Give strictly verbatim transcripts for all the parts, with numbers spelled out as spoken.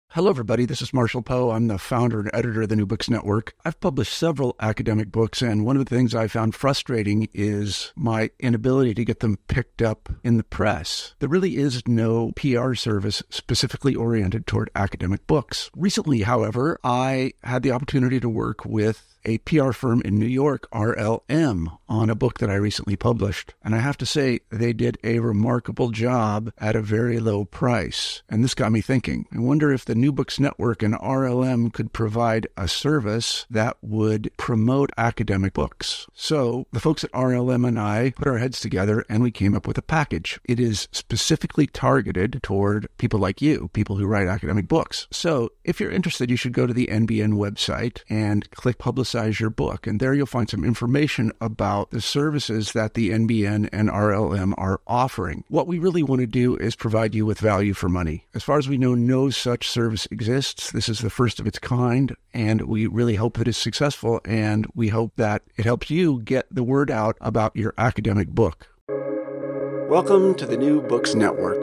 Hello, everybody. This is Marshall Poe. I'm the founder and editor of the New Books Network. I've published several academic books, and one of the things I found frustrating is my inability to get them picked up in the press. There really is no P R service specifically oriented toward academic books. Recently, however, I had the opportunity to work with a P R firm in New York, R L M, on a book that I recently published. And I have to say, they did a remarkable job at a very low price. And this got me thinking. I wonder if the New Books Network and R L M could provide a service that would promote academic books. So the folks at R L M and I put our heads together and we came up with a package. It is specifically targeted toward people like you, people who write academic books. So if you're interested, you should go to the N B N website and click Publicize your book. And there you'll find some information about the services that the N B N and R L M are offering. What we really want to do is provide you with value for money. As far as we know, no such service exists. This is the first of its kind, and we really hope that it's successful, and we hope that it helps you get the word out about your academic book. Welcome to the New Books Network.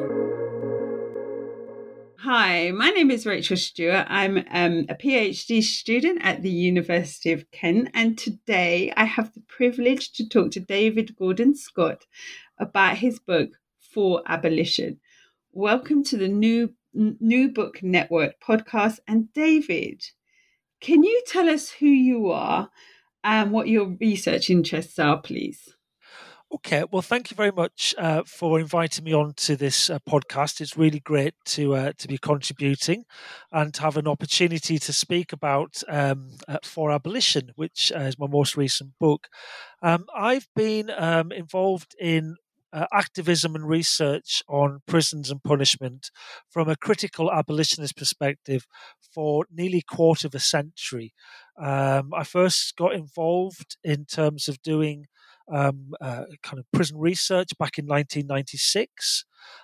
Hi, my name is Rachel Stewart. I'm um, a PhD student at the University of Kent, and today I have the privilege to talk to David Gordon Scott about his book, For Abolition. Welcome to the New, New Book Network podcast. And David, can you tell us who you are and what your research interests are, please? Okay, well, thank you very much uh, for inviting me on to this uh, podcast. It's really great to uh, to be contributing and to have an opportunity to speak about um, uh, For Abolition, which uh, is my most recent book. Um, I've been um, involved in Uh, activism and research on prisons and punishment from a critical abolitionist perspective for nearly a quarter of a century. Um, I first got involved in terms of doing um, uh, kind of prison research back in nineteen ninety-six,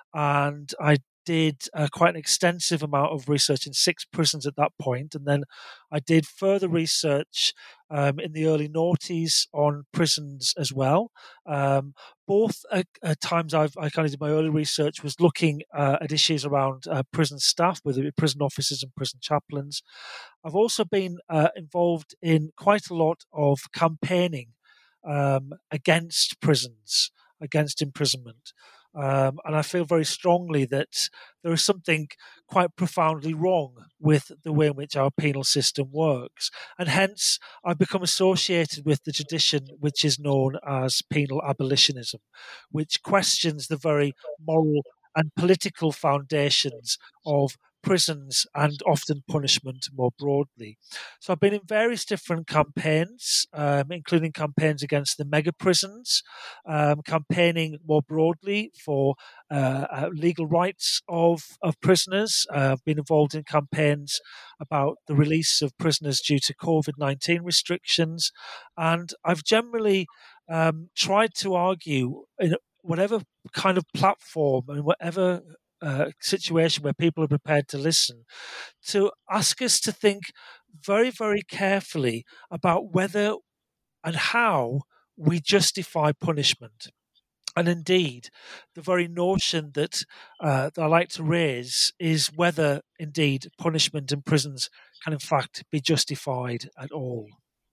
and I did uh, quite an extensive amount of research in six prisons at that point, and then I did further research um, in the early noughties on prisons as well. Um, both uh, uh, times I've, I kind of did my early research was looking uh, at issues around uh, prison staff, whether it be prison officers and prison chaplains. I've also been uh, involved in quite a lot of campaigning um, against prisons, against imprisonment. Um, and I feel very strongly that there is something quite profoundly wrong with the way in which our penal system works. And hence, I've become associated with the tradition which is known as penal abolitionism, which questions the very moral and political foundations of prisons and often punishment more broadly. So I've been in various different campaigns, um, including campaigns against the mega prisons, um, campaigning more broadly for uh, uh, legal rights of, of prisoners. Uh, I've been involved in campaigns about the release of prisoners due to covid nineteen restrictions. And I've generally um, tried to argue in whatever kind of platform and whatever Uh, situation where people are prepared to listen, to ask us to think very, very carefully about whether and how we justify punishment. And indeed, the very notion that, uh, that I like to raise is whether indeed punishment in prisons can in fact be justified at all.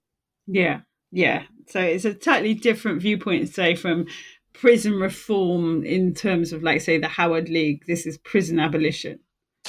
Yeah, yeah. So it's a totally different viewpoint, say, from prison reform in terms of, like, say, the Howard League. This is prison abolition.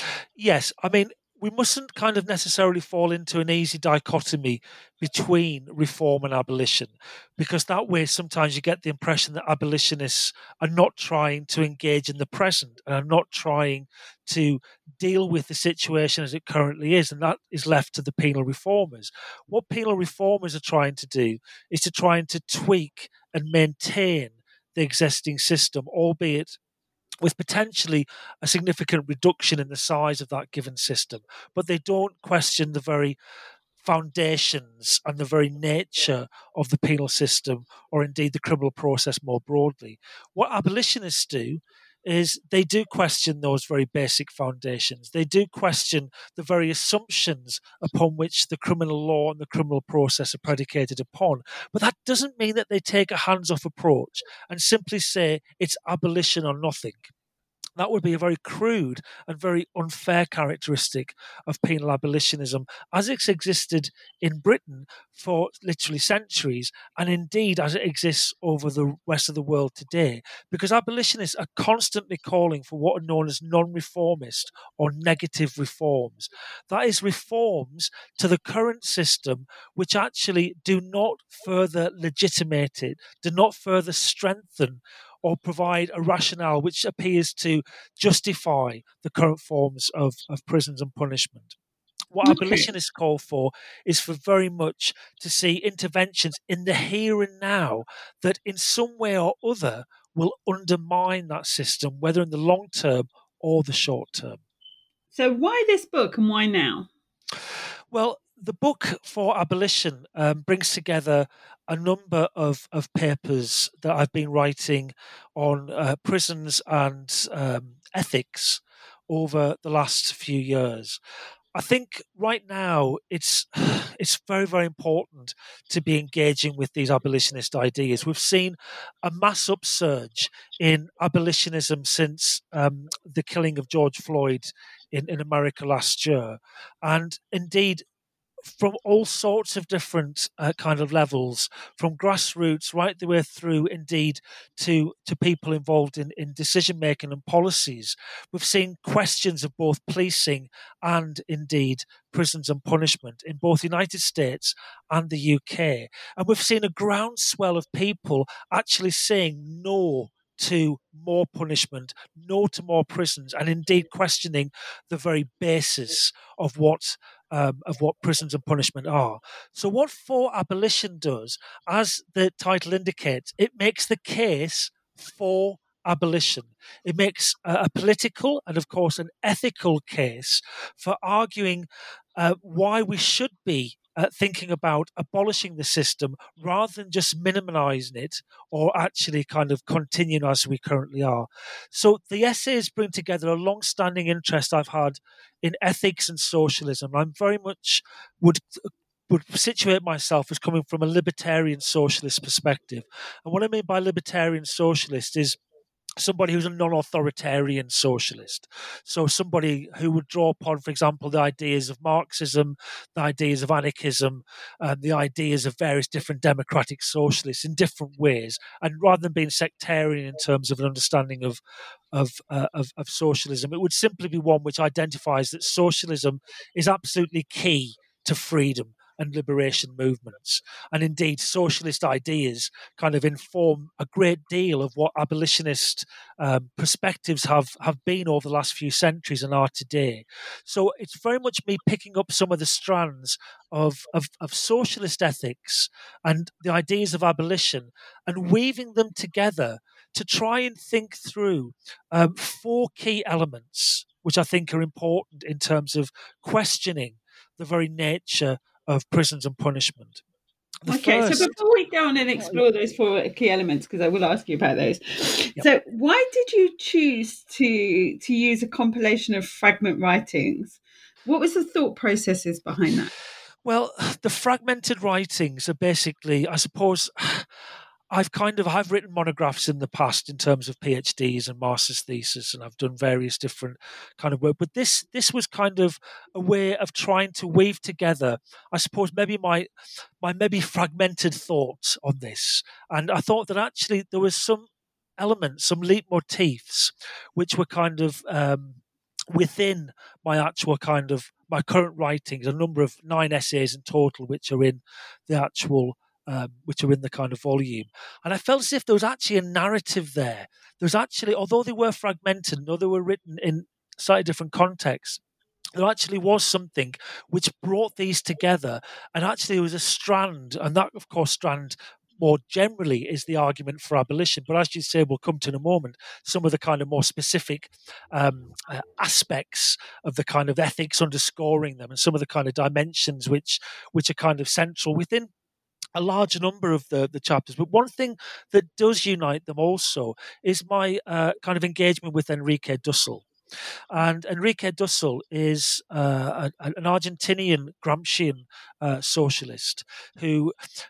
Yes, I mean, we mustn't kind of necessarily fall into an easy dichotomy between reform and abolition, because that way sometimes you get the impression that abolitionists are not trying to engage in the present and are not trying to deal with the situation as it currently is, and that is left to the penal reformers. What penal reformers are trying to do is to try and to tweak and maintain the existing system, albeit with potentially a significant reduction in the size of that given system. But they don't question the very foundations and the very nature of the penal system, or indeed the criminal process more broadly. What abolitionists do is they do question those very basic foundations. They do question the very assumptions upon which the criminal law and the criminal process are predicated upon. But that doesn't mean that they take a hands-off approach and simply say it's abolition or nothing. That would be a very crude and very unfair characteristic of penal abolitionism as it's existed in Britain for literally centuries, and indeed as it exists over the rest of the world today. Because abolitionists are constantly calling for what are known as non-reformist or negative reforms. That is, reforms to the current system which actually do not further legitimate it, do not further strengthen or provide a rationale which appears to justify the current forms of, of prisons and punishment. What Okay. abolitionists call for is for very much to see interventions in the here and now that in some way or other will undermine that system, whether in the long term or the short term. So why this book and why now? Well, the book for abolition um, brings together a number of, of papers that I've been writing on uh, prisons and um, ethics over the last few years. I think right now it's it's very, very important to be engaging with these abolitionist ideas. We've seen a mass upsurge in abolitionism since um, the killing of George Floyd in, in America last year. And indeed, from all sorts of different uh, kind of levels, from grassroots right the way through, indeed, to to people involved in, in decision making and policies. We've seen questions of both policing and indeed prisons and punishment in both the United States and the U K, and we've seen a groundswell of people actually saying no to more punishment, no to more prisons, and indeed questioning the very basis of what um, of what prisons and punishment are. So, what For Abolition does, as the title indicates, it makes the case for abolition. It makes a, a political and, of course, an ethical case for arguing uh, why we should be uh, thinking about abolishing the system rather than just minimizing it or actually kind of continuing as we currently are. So the essays bring together a long-standing interest I've had in ethics and socialism. I'm very much would would situate myself as coming from a libertarian socialist perspective. And what I mean by libertarian socialist is somebody who's a non-authoritarian socialist. So somebody who would draw upon, for example, the ideas of Marxism, the ideas of anarchism, and the ideas of various different democratic socialists in different ways. And rather than being sectarian in terms of an understanding of of, uh, of, of socialism, it would simply be one which identifies that socialism is absolutely key to freedom and liberation movements. And indeed, socialist ideas kind of inform a great deal of what abolitionist um, perspectives have, have been over the last few centuries and are today. So it's very much me picking up some of the strands of, of, of socialist ethics and the ideas of abolition and weaving them together to try and think through um, four key elements, which I think are important in terms of questioning the very nature of prisons and punishment. The okay, first... so before we go on and explore those four key elements, because I will ask you about those. Yep. So why did you choose to to use a compilation of fragment writings? What was the thought processes behind that? Well, the fragmented writings are basically, I suppose, I've kind of I've written monographs in the past in terms of PhDs and master's thesis, and I've done various different kind of work. But this this was kind of a way of trying to weave together, I suppose, maybe my my maybe fragmented thoughts on this. And I thought that actually there was some elements, some leitmotifs, which were kind of um, within my actual kind of my current writings. A number of nine essays in total, which are in the actual. Um, which are in the kind of volume. And I felt as if there was actually a narrative there. There was actually, although they were fragmented, and although they were written in slightly different contexts, there actually was something which brought these together. And actually there was a strand, and that, of course, strand more generally is the argument for abolition. But as you say, we'll come to in a moment, some of the kind of more specific um, uh, aspects of the kind of ethics underscoring them and some of the kind of dimensions which which are kind of central within a large number of the, the chapters. But one thing that does unite them also is my uh, kind of engagement with Enrique Dussel. And Enrique Dussel is uh, a, an Argentinian Gramscian uh, socialist who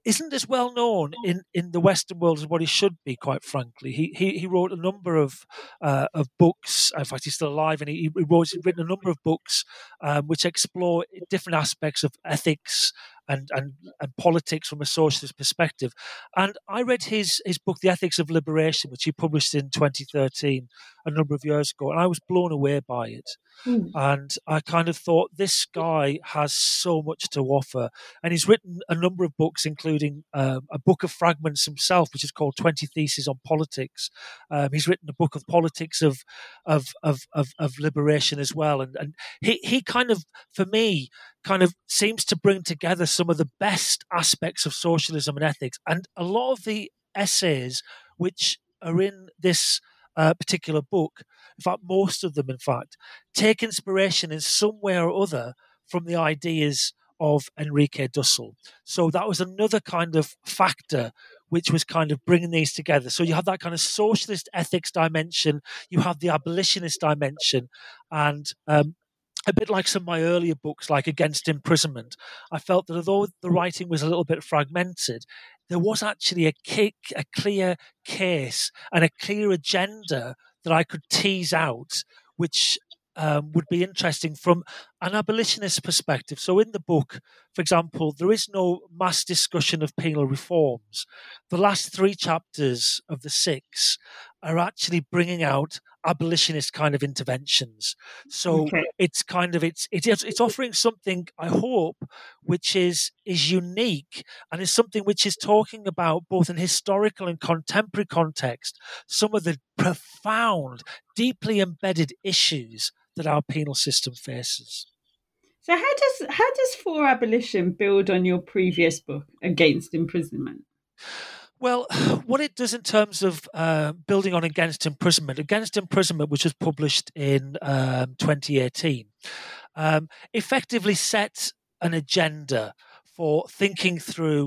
isn't as well known in, in the Western world as what he should be, quite frankly. He he, he wrote a number of uh, of books. In fact, he's still alive, and he, he wrote he's written a number of books um, which explore different aspects of ethics and, and and politics from a socialist perspective. And I read his his book, The Ethics of Liberation, which he published in twenty thirteen, a number of years ago, and I was blown away by it. Mm. And I kind of thought, this guy has so much to offer. And he's written a number of books, including um, a book of fragments himself, which is called twenty Theses on Politics. Um, he's written a book of politics of of of, of, of liberation as well. And, and he, he kind of, for me, kind of seems to bring together some of the best aspects of socialism and ethics. And a lot of the essays which are in this uh, particular book, in fact, most of them, in fact, take inspiration in some way or other from the ideas of Enrique Dussel. So that was another kind of factor which was kind of bringing these together. So you have that kind of socialist ethics dimension, you have the abolitionist dimension, and um, a bit like some of my earlier books, like Against Imprisonment, I felt that although the writing was a little bit fragmented, there was actually a, kick, a clear case and a clear agenda that I could tease out, which um, would be interesting from an abolitionist perspective. So in the book, for example, there is no mass discussion of penal reforms. The last three chapters of the six are actually bringing out abolitionist kind of interventions. So Okay. it's kind of it's it's it's offering something, I hope, which is is unique, and is something which is talking about, both in historical and contemporary context, some of the profound, deeply embedded issues that our penal system faces. So how does how does For Abolition build on your previous book, Against Imprisonment? Well, what it does in terms of uh, building on Against Imprisonment, Against Imprisonment, which was published in um, twenty eighteen, um, effectively set an agenda for thinking through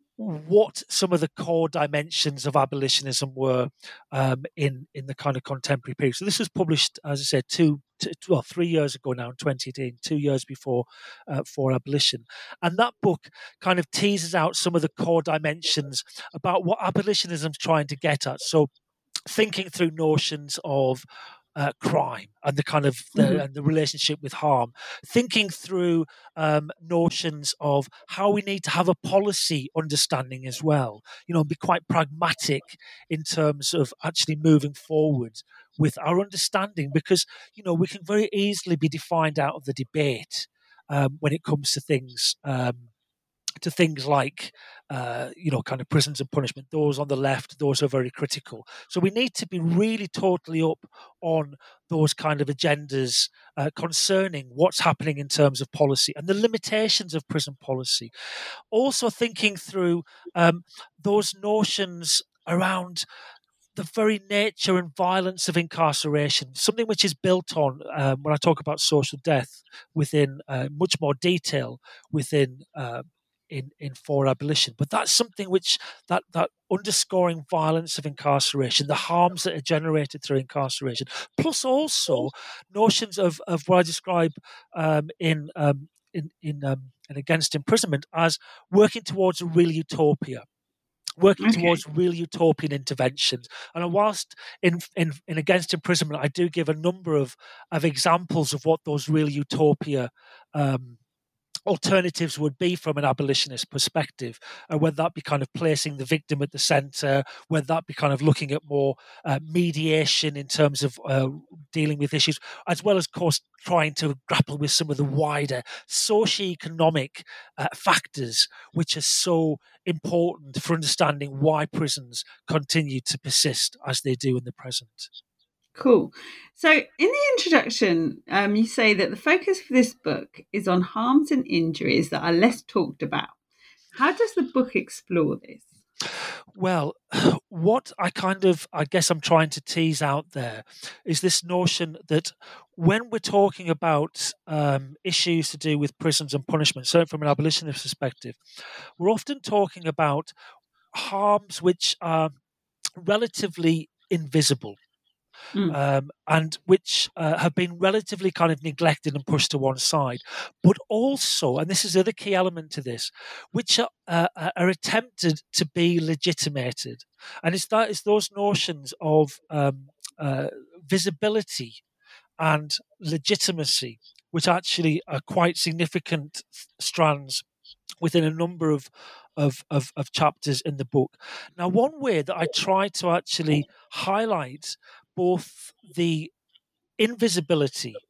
what some of the core dimensions of abolitionism were um, in in the kind of contemporary period. So this was published, as I said, two, two well, three years ago now, in twenty eighteen, two years before uh, For Abolition, and that book kind of teases out some of the core dimensions about what abolitionism's trying to get at. So thinking through notions of uh, crime and the kind of the, Mhm. and the relationship with harm, thinking through um, notions of how we need to have a policy understanding as well, you know, be quite pragmatic in terms of actually moving forward with our understanding, because, you know, we can very easily be defined out of the debate um, when it comes to things um, to things like, uh, you know, kind of prisons and punishment. Those on the left, those are very critical. So we need to be really totally up on those kind of agendas uh, concerning what's happening in terms of policy and the limitations of prison policy. Also thinking through um, those notions around the very nature and violence of incarceration, something which is built on, um, when I talk about social death, within uh, much more detail within uh, in, in For Abolition. But that's something which, that, that underscoring violence of incarceration, the harms that are generated through incarceration, plus also notions of, of what I describe um, in, um, in, in, um, in Against Imprisonment as working towards a real utopia. Working Okay. towards real utopian interventions. And whilst in, in, in Against Imprisonment, I do give a number of, of examples of what those real utopia um, alternatives would be from an abolitionist perspective, uh, whether that be kind of placing the victim at the centre, whether that be kind of looking at more uh, mediation in terms of uh, dealing with issues, as well as, of course, trying to grapple with some of the wider socio-economic uh, factors which are so important for understanding why prisons continue to persist as they do in the present. Cool. So, in the introduction, um, you say that the focus for this book is on harms and injuries that are less talked about. How does the book explore this? Well, what I kind of, I guess I'm trying to tease out there is this notion that when we're talking about um, issues to do with prisons and punishment, certainly from an abolitionist perspective, we're often talking about harms which are relatively invisible. Mm. um, and which uh, have been relatively kind of neglected and pushed to one side, but also, and this is the other key element to this, which are, uh, are attempted to be legitimated. And it's that it's those notions of um, uh, visibility and legitimacy, which actually are quite significant strands within a number of, of, of, of chapters in the book. Now, one way that I try to actually highlight both the invisibility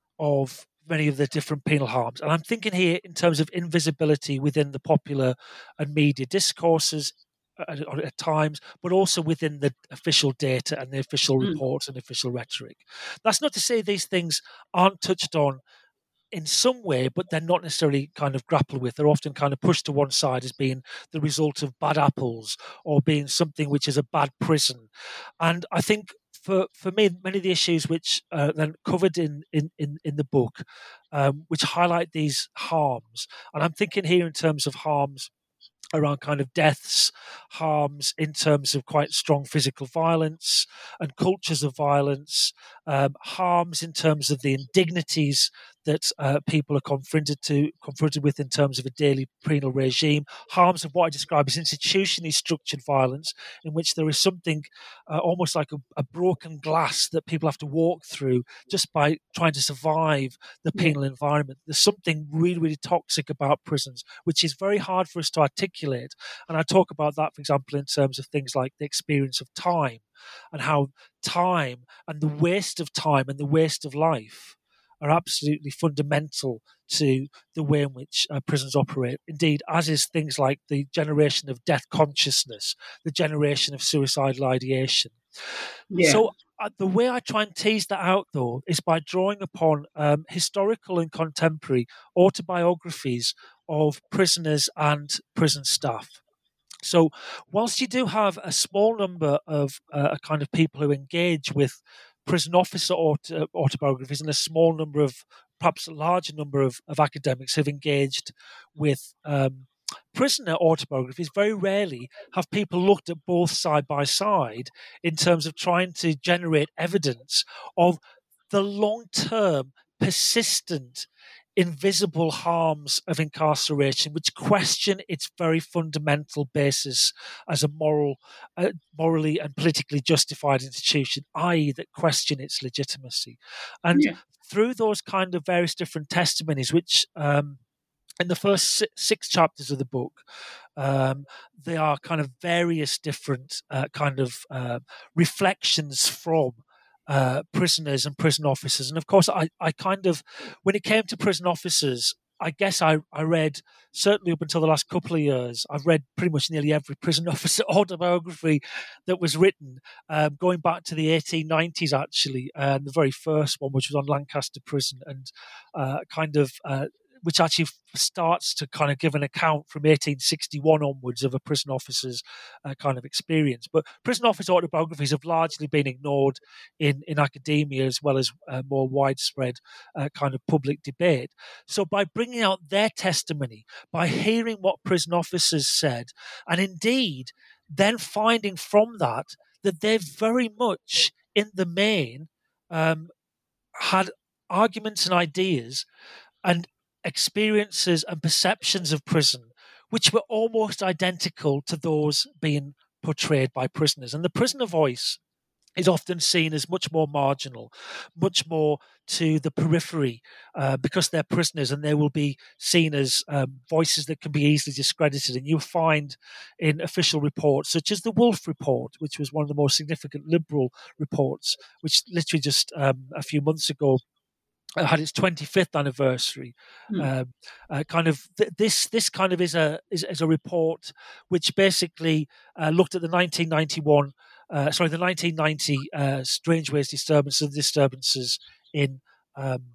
of many of the different penal harms, and I'm thinking here in terms of invisibility within the popular and media discourses at, at times, but also within the official data and the official Mm. reports and official rhetoric. That's not to say these things aren't touched on in some way, but they're not necessarily kind of grappled with. They're often kind of pushed to one side as being the result of bad apples or being something which is a bad prison. And I think for, for me, many of the issues which are then covered in, in, in, in the book, um, which highlight these harms, and I'm thinking here in terms of harms around kind of deaths, harms in terms of quite strong physical violence and cultures of violence, um, harms in terms of the indignities that uh, people are confronted to confronted with in terms of a daily penal regime, harms of what I describe as institutionally structured violence, in which there is something uh, almost like a, a broken glass that people have to walk through just by trying to survive the Yeah. penal environment. There's something really, really toxic about prisons, which is very hard for us to articulate. And I talk about that, for example, in terms of things like the experience of time and how time and the waste of time and the waste of life are absolutely fundamental to the way in which uh, prisons operate. Indeed, as is things like the generation of death consciousness, the generation of suicidal ideation. Yeah. So uh, the way I try and tease that out, though, is by drawing upon um, historical and contemporary autobiographies of prisoners and prison staff. So whilst you do have a small number of uh, kind of people who engage with prison officer auto, autobiographies and a small number of, perhaps a larger number of, of academics who've engaged with um, prisoner autobiographies, very rarely have people looked at both side by side in terms of trying to generate evidence of the long-term, persistent, invisible harms of incarceration, which question its very fundamental basis as a moral, uh, morally and politically justified institution, that is, that question its legitimacy. And Yeah. through those kind of various different testimonies, which um, in the first six chapters of the book, um, there are kind of various different uh, kind of uh, reflections from uh, prisoners and prison officers. And of course, I, I kind of, when it came to prison officers, I guess I, I read, certainly up until the last couple of years, I've read pretty much nearly every prison officer autobiography that was written, um, going back to the eighteen nineties, actually, and the very first one, which was on Lancaster Prison, and uh, kind of uh, which actually starts to kind of give an account from eighteen sixty-one onwards of a prison officer's uh, kind of experience. But prison officer autobiographies have largely been ignored in, in academia as well as uh, more widespread uh, kind of public debate. So by bringing out their testimony, by hearing what prison officers said, and indeed then finding from that that they've very much, in the main, um, had arguments and ideas and experiences and perceptions of prison which were almost identical to those being portrayed by prisoners. And the prisoner voice is often seen as much more marginal, much more to the periphery, uh, because they're prisoners, and they will be seen as um, voices that can be easily discredited. And you'll find in official reports, such as the Wolf Report, which was one of the most significant liberal reports, which literally just um, a few months ago had its twenty-fifth anniversary. Mm. Um, uh, kind of th- this this kind of is a is, is a report which basically uh, looked at the nineteen ninety-one, uh, sorry, the nineteen ninety uh, Strangeways disturbances, disturbances in um,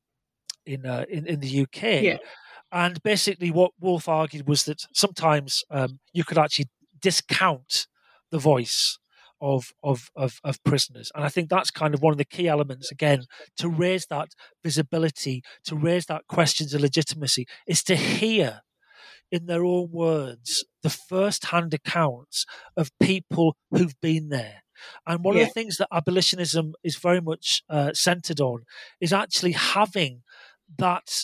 in, uh, in in the U K. Yeah. And basically, what Wolf argued was that sometimes um, you could actually discount the voice of, of of of prisoners, and I think that's kind of one of the key elements. Again, to raise that visibility, to raise that questions of legitimacy, is to hear in their own words the first-hand accounts of people who've been there. And one Yeah. of the things that abolitionism is very much uh, centered on is actually having that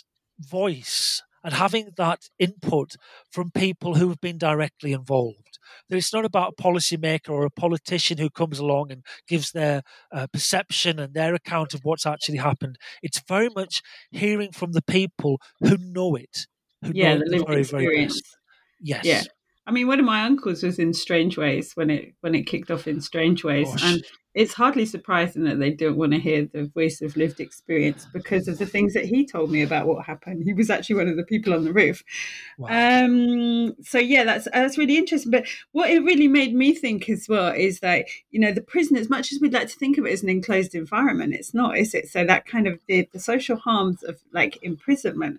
voice and having that input from people who have been directly involved. That it's not about a policymaker or a politician who comes along and gives their uh, perception and their account of what's actually happened. It's very much hearing from the people who know it, who Yeah, know the it the lived very, very experience. best. Yes. Yeah. I mean, one of my uncles was in Strange Ways when it when it kicked off in Strange Ways, Gosh. and it's hardly surprising that they don't want to hear the voice of lived experience because of the things that he told me about what happened. He was actually one of the people on the roof. Wow. Um, so yeah, that's that's really interesting. But what it really made me think as well is that, you know, the prison, as much as we'd like to think of it as an enclosed environment, it's not, is it? So that kind of the, the social harms of like imprisonment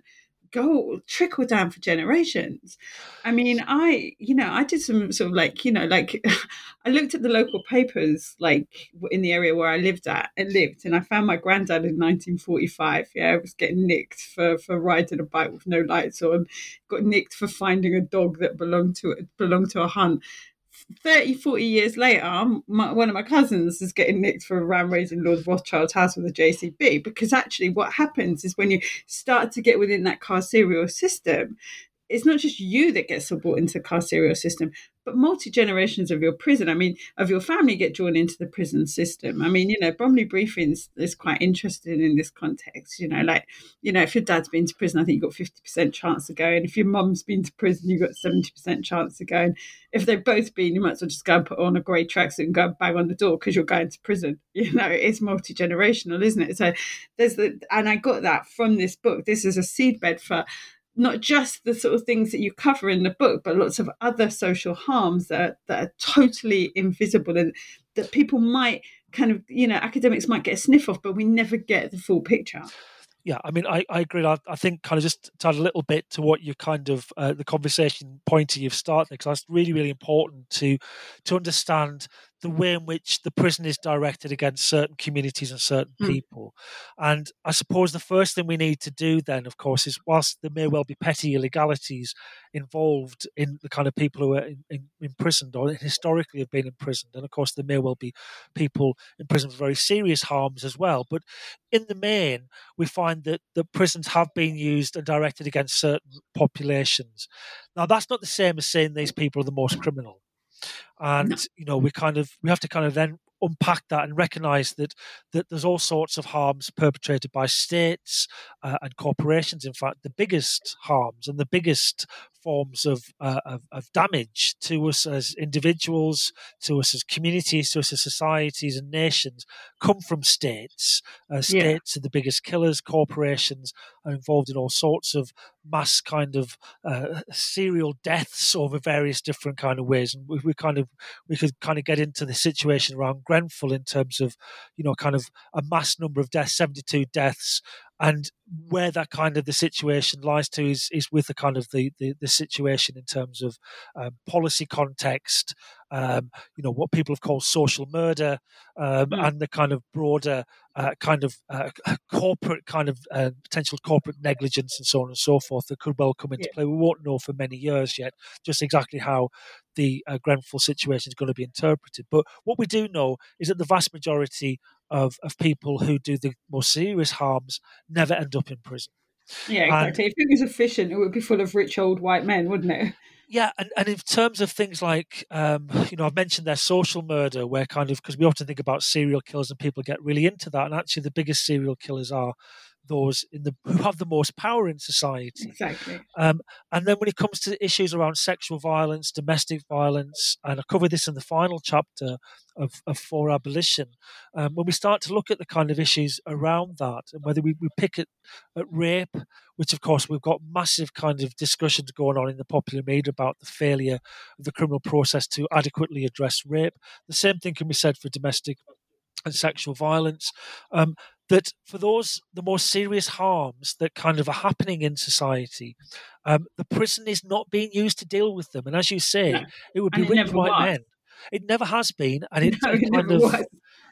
go trickle down for generations. I mean, I, you know, I did some sort of like, you know, like I looked at the local papers, like in the area where I lived at and lived, and I found my granddad in nineteen forty-five. Yeah, I was getting nicked for, for riding a bike with no lights on, got nicked for finding a dog that belonged to belonged to a hunt. thirty, forty years later, my, one of my cousins is getting nicked for a ram raising Lord Rothschild's house with a J C B, because actually what happens is when you start to get within that carceral system, it's not just you that gets brought into the carceral system, but multi-generations of your prison, I mean, of your family get drawn into the prison system. I mean, you know, Bromley Briefings is quite interested in this context, you know, like, you know, if your dad's been to prison, I think you've got fifty percent chance of going. If your mum's been to prison, you've got seventy percent chance of going. If they've both been, you might as well just go and put on a grey tracksuit and go and bang on the door because you're going to prison. You know, it's multi-generational, isn't it? So there's the, and I got that from this book. This is a seedbed for not just the sort of things that you cover in the book, but lots of other social harms that are, that are totally invisible and that people might kind of, you know, academics might get a sniff of, but we never get the full picture. Yeah, I mean, I, I agree. I, I think kind of just to add a little bit to what you kind of, uh, the conversation pointer you've started, because that's really, really important to to understand the way in which the prison is directed against certain communities and certain Mm. people. And I suppose the first thing we need to do then, of course, is whilst there may well be petty illegalities involved in the kind of people who are in, in, imprisoned or historically have been imprisoned, and of course there may well be people imprisoned for very serious harms as well, but in the main, we find that the prisons have been used and directed against certain populations. Now, that's not the same as saying these people are the most criminal. And, No. you know, we kind of, we have to kind of then unpack that and recognize that that there's all sorts of harms perpetrated by states uh, and corporations. In fact, the biggest harms and the biggest forms of, uh, of of damage to us as individuals, to us as communities, to us as societies and nations come from states. Uh, states yeah. are the biggest killers. Corporations are involved in all sorts of mass kind of uh, serial deaths over various different kind of ways. And we, we kind of we could kind of get into the situation around Grenfell in terms of, you know, kind of a mass number of deaths, seventy-two deaths. And where that kind of the situation lies to is, is with the kind of the, the, the situation in terms of um, policy context, um, you know, what people have called social murder, um, mm. and the kind of broader uh, kind of uh, corporate kind of uh, potential corporate negligence and so on and so forth that could well come into yeah. play. We won't know for many years yet just exactly how the uh, Grenfell situation is going to be interpreted. But what we do know is that the vast majority of, of people who do the more serious harms never end up in prison. Yeah, exactly. And if it was efficient, it would be full of rich old white men, wouldn't it? Yeah, and, and in terms of things like, um, you know, I've mentioned their social murder, where kind of, because we often think about serial killers and people get really into that, and actually the biggest serial killers are those in the who have the most power in society. Exactly. Um, and then when it comes to issues around sexual violence, domestic violence, and I cover this in the final chapter of, of For Abolition, um, when we start to look at the kind of issues around that, and whether we, we pick at, at rape, which of course we've got massive kind of discussions going on in the popular media about the failure of the criminal process to adequately address rape. The same thing can be said for domestic and sexual violence. Um, that for those, the more serious harms that kind of are happening in society, um, the prison is not being used to deal with them. And as you say, no. it would be and rich white was. men. It never has been. And it, no, it it kind never of, was.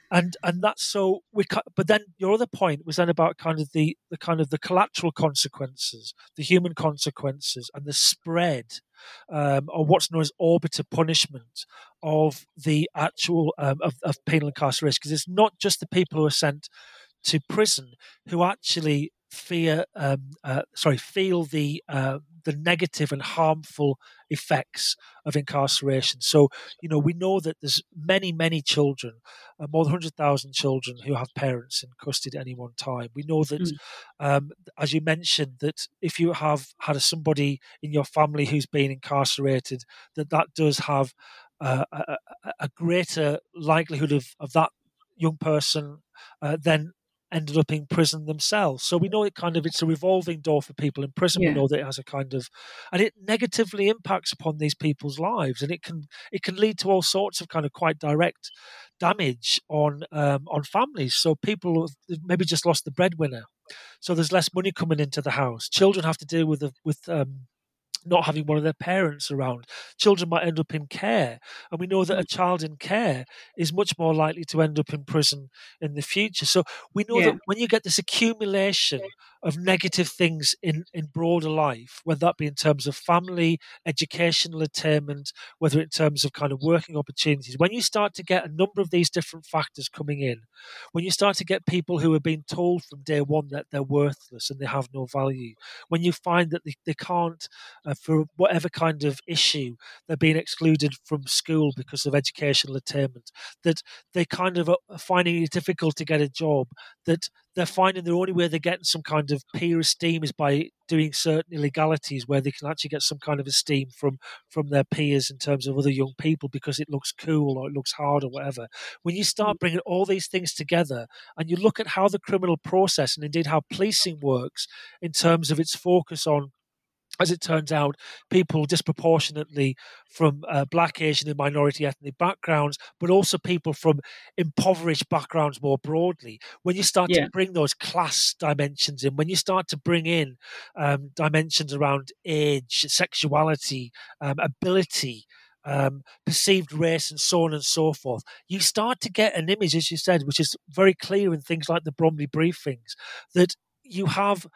and and that's so we. But then your other point was then about kind of the the kind of the collateral consequences, the human consequences, and the spread, um, or what's known as orbiter punishment of the actual um, of, of penal incarceration, because it's not just the people who are sent to prison who actually fear, um, uh, sorry, feel the uh, the negative and harmful effects of incarceration. So, you know, we know that there's many, many children, uh, more than one hundred thousand children who have parents in custody at any one time. We know that, Mm. um, as you mentioned, that if you have had somebody in your family who's been incarcerated, that that does have uh, a, a a greater likelihood of, of that young person uh, then ended up in prison themselves. So we know it kind of it's a revolving door for people in prison. We Yeah. know that it has a kind of, and it negatively impacts upon these people's lives, and it can it can lead to all sorts of kind of quite direct damage on um, on families. So people have maybe just lost the breadwinner, so there's less money coming into the house. Children have to deal with the, with um, not having one of their parents around. Children might end up in care. And we know that a Mm. child in care is much more likely to end up in prison in the future. So we know that Yeah. when you get this accumulation of negative things in, in broader life, whether that be in terms of family, educational attainment, whether in terms of kind of working opportunities, when you start to get a number of these different factors coming in, when you start to get people who are being told from day one that they're worthless and they have no value, when you find that they, they can't, uh, for whatever kind of issue, they're being excluded from school because of educational attainment, that they kind of are finding it difficult to get a job, that they're finding the only way they're getting some kind of peer esteem is by doing certain illegalities where they can actually get some kind of esteem from from their peers in terms of other young people because it looks cool or it looks hard or whatever. When you start bringing all these things together and you look at how the criminal process and indeed how policing works in terms of its focus on, as it turns out, people disproportionately from uh, black, Asian, and minority ethnic backgrounds, but also people from impoverished backgrounds more broadly. When you start to Yeah. bring those class dimensions in, when you start to bring in um, dimensions around age, sexuality, um, ability, um, perceived race, and so on and so forth, you start to get an image, as you said, which is very clear in things like the Bromley briefings, that you have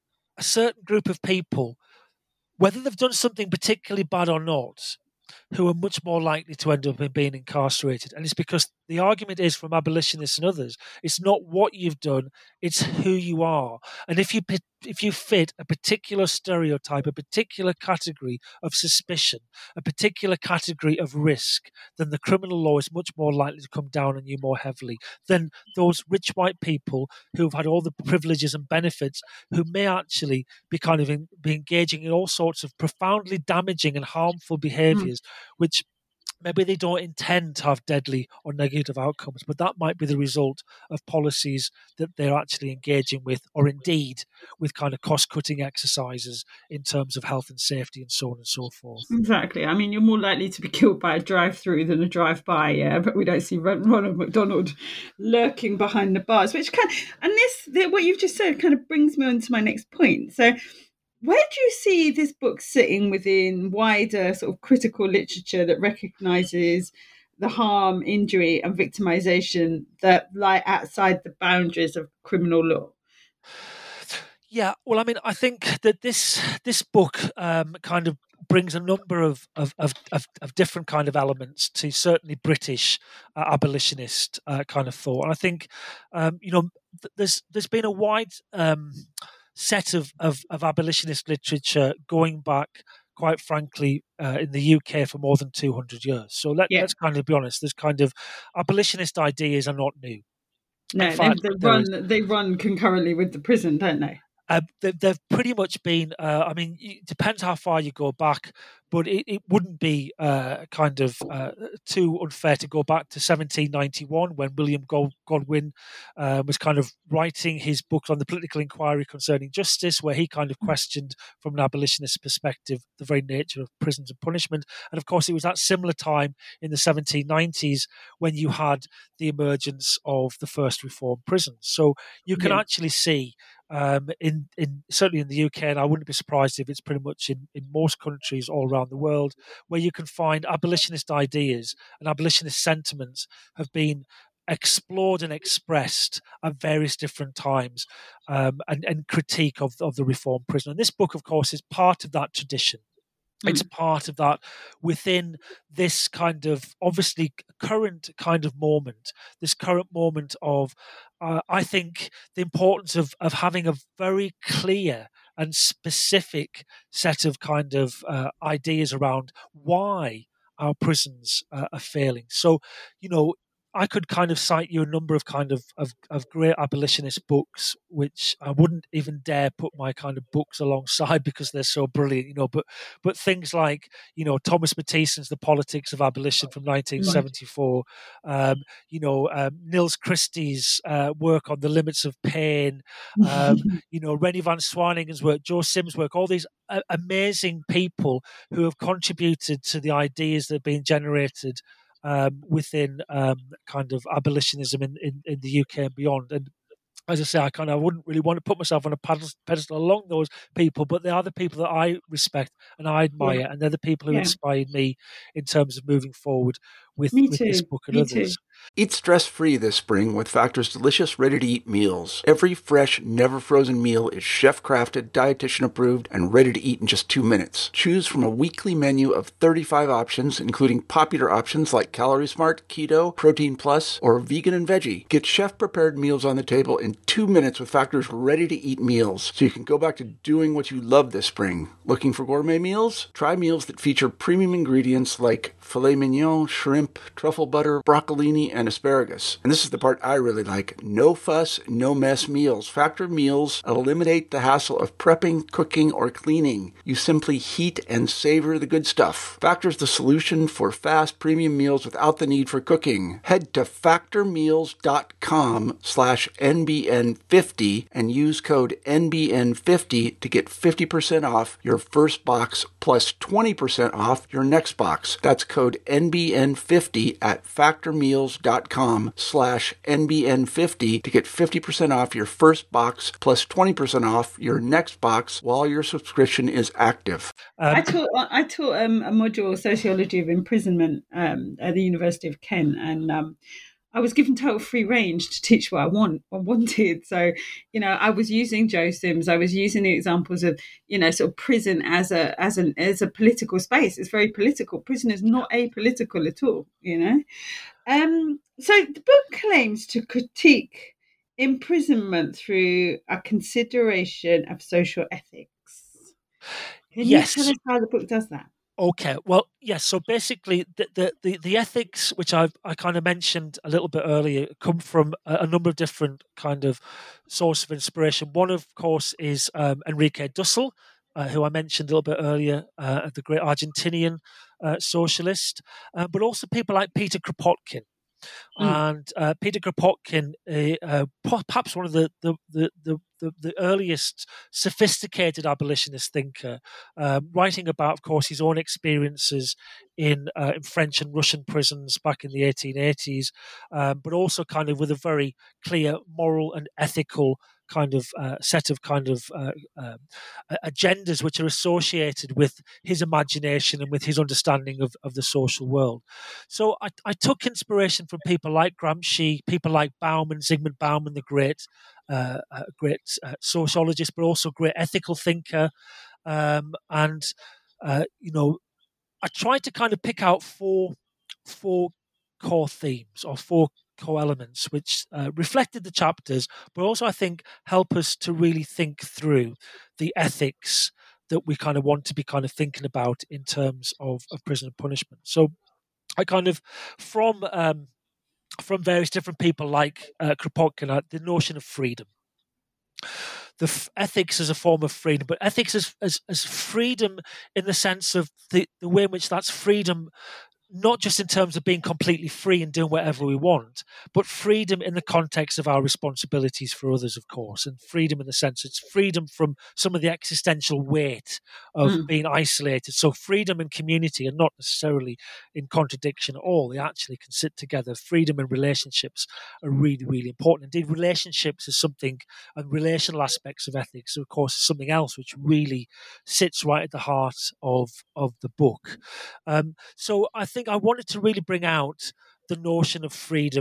a certain group of people, whether they've done something particularly bad or not, who are much more likely to end up in being incarcerated. And it's because the argument is from abolitionists and others, it's not what you've done, it's who you are. And if you if you fit a particular stereotype, a particular category of suspicion, a particular category of risk, then the criminal law is much more likely to come down on you more heavily than those rich white people who've had all the privileges and benefits, who may actually be kind of in, be engaging in all sorts of profoundly damaging and harmful behaviors, which maybe they don't intend to have deadly or negative outcomes, but that might be the result of policies that they're actually engaging with, or indeed with kind of cost-cutting exercises in terms of health and safety and so on and so forth. Exactly. I mean, you're more likely to be killed by a drive-through than a drive-by, yeah. But we don't see Ronald McDonald lurking behind the bars, which kind and this the, what you've just said kind of brings me on to my next point. So, where do you see this book sitting within wider sort of critical literature that recognises the harm, injury, and victimisation that lie outside the boundaries of criminal law? Yeah, well, I mean, I think that this this book um, kind of brings a number of of, of, of of different kind of elements to certainly British uh, abolitionist uh, kind of thought, and I think um, you know th- there's there's been a wide um, set of, of of abolitionist literature going back, quite frankly, uh, in the U K for more than two hundred years. So let, Yeah. let's kind of be honest. There's kind of abolitionist ideas are not new. No, In they, fact, they there is. run they run concurrently with the prison, don't they? Uh, they, they've pretty much been, uh, I mean, it depends how far you go back, but it, it wouldn't be uh, kind of uh, too unfair to go back to seventeen ninety-one when William Godwin uh, was kind of writing his book on the political inquiry concerning justice, where he kind of questioned from an abolitionist perspective the very nature of prisons and punishment. And of course, it was that similar time in the seventeen nineties when you had the emergence of the first reform prisons. So you can Yeah. actually see Um, in, in certainly in the U K, and I wouldn't be surprised if it's pretty much in, in most countries all around the world, where you can find abolitionist ideas and abolitionist sentiments have been explored and expressed at various different times, um, and, and critique of, of the reformed prison. And this book, of course, is part of that tradition. It's part of that within this kind of obviously current kind of moment, this current moment of, uh, I think, the importance of, of having a very clear and specific set of kind of uh, ideas around why our prisons uh, are failing. So, you know, I could kind of cite you a number of kind of, of, of great abolitionist books, which I wouldn't even dare put my kind of books alongside because they're so brilliant, you know. But but things like, you know, Thomas Matthiessen's The Politics of Abolition from nineteen seventy-four, um, you know, um, Nils Christie's uh, work on the limits of pain, um, you know, Rennie van Swaningen's work, Joe Sims' work, all these uh, amazing people who have contributed to the ideas that have been generated Um, within um, kind of abolitionism in, in, in the U K and beyond. And as I say, I kind of wouldn't really want to put myself on a pedestal along those people, but they are the people that I respect and I admire, yeah. and they're the people who yeah. inspired me in terms of moving forward with, with this book and me others. Too. Eat stress-free this spring with Factor's delicious, ready-to-eat meals. Every fresh, never-frozen meal is chef-crafted, dietitian-approved, and ready to eat in just two minutes. Choose from a weekly menu of thirty-five options, including popular options like Calorie Smart, Keto, Protein Plus, or Vegan and Veggie. Get chef-prepared meals on the table in two minutes with Factor's ready-to-eat meals, so you can go back to doing what you love this spring. Looking for gourmet meals? Try meals that feature premium ingredients like filet mignon, shrimp, truffle butter, broccolini, and asparagus. And this is the part I really like. No fuss, no mess meals. Factor meals eliminate the hassle of prepping, cooking, or cleaning. You simply heat and savor the good stuff. Factor's the solution for fast premium meals without the need for cooking. Head to factormeals.com slash NBN50 and use code N B N fifty to get fifty percent off your first box plus twenty percent off your next box. That's code N B N fifty at factormeals.com slash NBN50 to get fifty percent off your first box plus twenty percent off your next box while your subscription is active. Um, I taught I taught um, a module, Sociology of Imprisonment, um, at the University of Kent, and um, I was given total free range to teach what I want I wanted. So, you know, I was using Joe Sims. I was using the examples of, you know, sort of prison as a as an as a political space. It's very political. Prison is not apolitical at all, you know. Um, so the book claims to critique imprisonment through a consideration of social ethics. Can yes. you tell us how the book does that? Okay, well, yes. So basically, the the, the, the ethics, which I've I kind of mentioned a little bit earlier, come from a, a number of different kind of sources of inspiration. One, of course, is um, Enrique Dussel, uh, who I mentioned a little bit earlier, uh, the great Argentinian uh, socialist, uh, but also people like Peter Kropotkin. Mm. And uh, Peter Kropotkin, uh, uh, perhaps one of the the, the, the, the the earliest sophisticated abolitionist thinker, uh, writing about, of course, his own experiences in, uh, in French and Russian prisons back in the eighteen eighties, um, but also kind of with a very clear moral and ethical kind of uh, set of kind of uh, uh, agendas which are associated with his imagination and with his understanding of, of the social world. So I, I took inspiration from people like Gramsci, people like Bauman, Zygmunt Bauman, the great uh, uh, great uh, sociologist, but also great ethical thinker. Um, and, uh, you know, I tried to kind of pick out four, four core themes or four core elements which uh, reflected the chapters, but also I think help us to really think through the ethics that we kind of want to be kind of thinking about in terms of, of prison and punishment. So I kind of, from um, from various different people like uh, Kropotkin, uh, the notion of freedom. The f- ethics as a form of freedom, but ethics as, as, as freedom in the sense of the, the way in which that's freedom, not just in terms of being completely free and doing whatever we want, but freedom in the context of our responsibilities for others, of course, and freedom in the sense it's freedom from some of the existential weight of mm. being isolated. So freedom and community are not necessarily in contradiction at all. They actually can sit together. Freedom and relationships are really, really important. Indeed, relationships is something, and relational aspects of ethics, of course, is something else which really sits right at the heart of, of the book. Um, so I think I wanted to really bring out the notion of freedom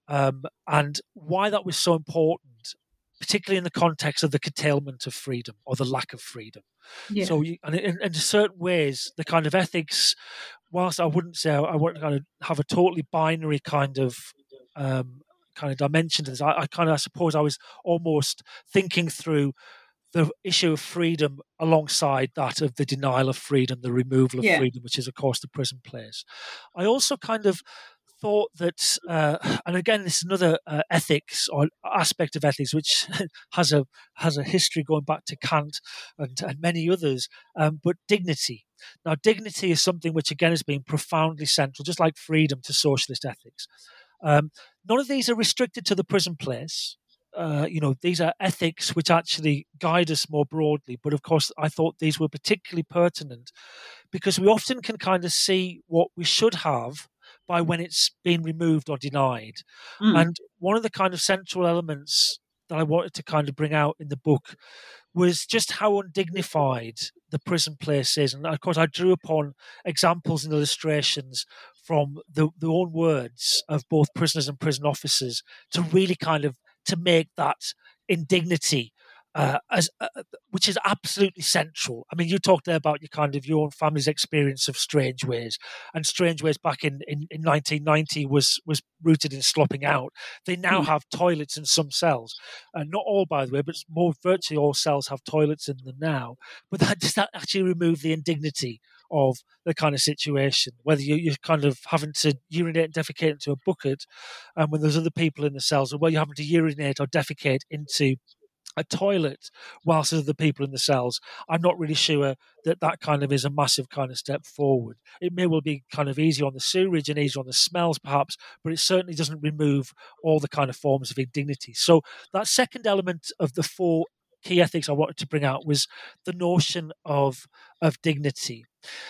um, and why that was so important, particularly in the context of the curtailment of freedom or the lack of freedom. Yeah. So, you, and in, in certain ways, the kind of ethics, whilst I wouldn't say I wouldn't kind of have a totally binary kind of um, kind of dimension to this, I, I kind of I suppose I was almost thinking through the issue of freedom alongside that of the denial of freedom, the removal of Yeah. freedom, which is, of course, the prison plays. I also kind of thought that, uh, and again, this is another uh, ethics or aspect of ethics, which has a has a history going back to Kant and, and many others, um, but dignity. Now, dignity is something which, again, has been profoundly central, just like freedom, to socialist ethics. Um, none of these are restricted to the prison place. Uh, you know, these are ethics which actually guide us more broadly. But of course, I thought these were particularly pertinent because we often can kind of see what we should have by when it's been removed or denied. Mm. And one of the kind of central elements that I wanted to kind of bring out in the book was just how undignified the prison place is. And of course, I drew upon examples and illustrations from the, the own words of both prisoners and prison officers to really kind of to make that indignity uh, as uh, which is absolutely central. I mean, you talked there about your kind of your own family's experience of Strangeways, and Strangeways back in, in, in nineteen ninety was was rooted in slopping out. They now Mm. have toilets in some cells, and uh, not all, by the way, but more virtually all cells have toilets in them now. But that does that actually remove the indignity of the kind of situation, whether you, you're kind of having to urinate and defecate into a bucket, and um, when there's other people in the cells, or well, you're having to urinate or defecate into a toilet whilst there's other people in the cells. I'm not really sure that that kind of is a massive kind of step forward. It may well be kind of easy on the sewerage and easy on the smells, perhaps, but it certainly doesn't remove all the kind of forms of indignity. So that second element of the four key ethics I wanted to bring out was the notion of of dignity.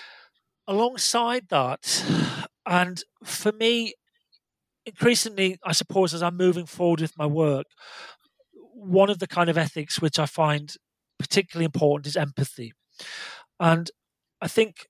Alongside that, and for me, increasingly, I suppose, as I'm moving forward with my work, one of the kind of ethics which I find particularly important is empathy. And I think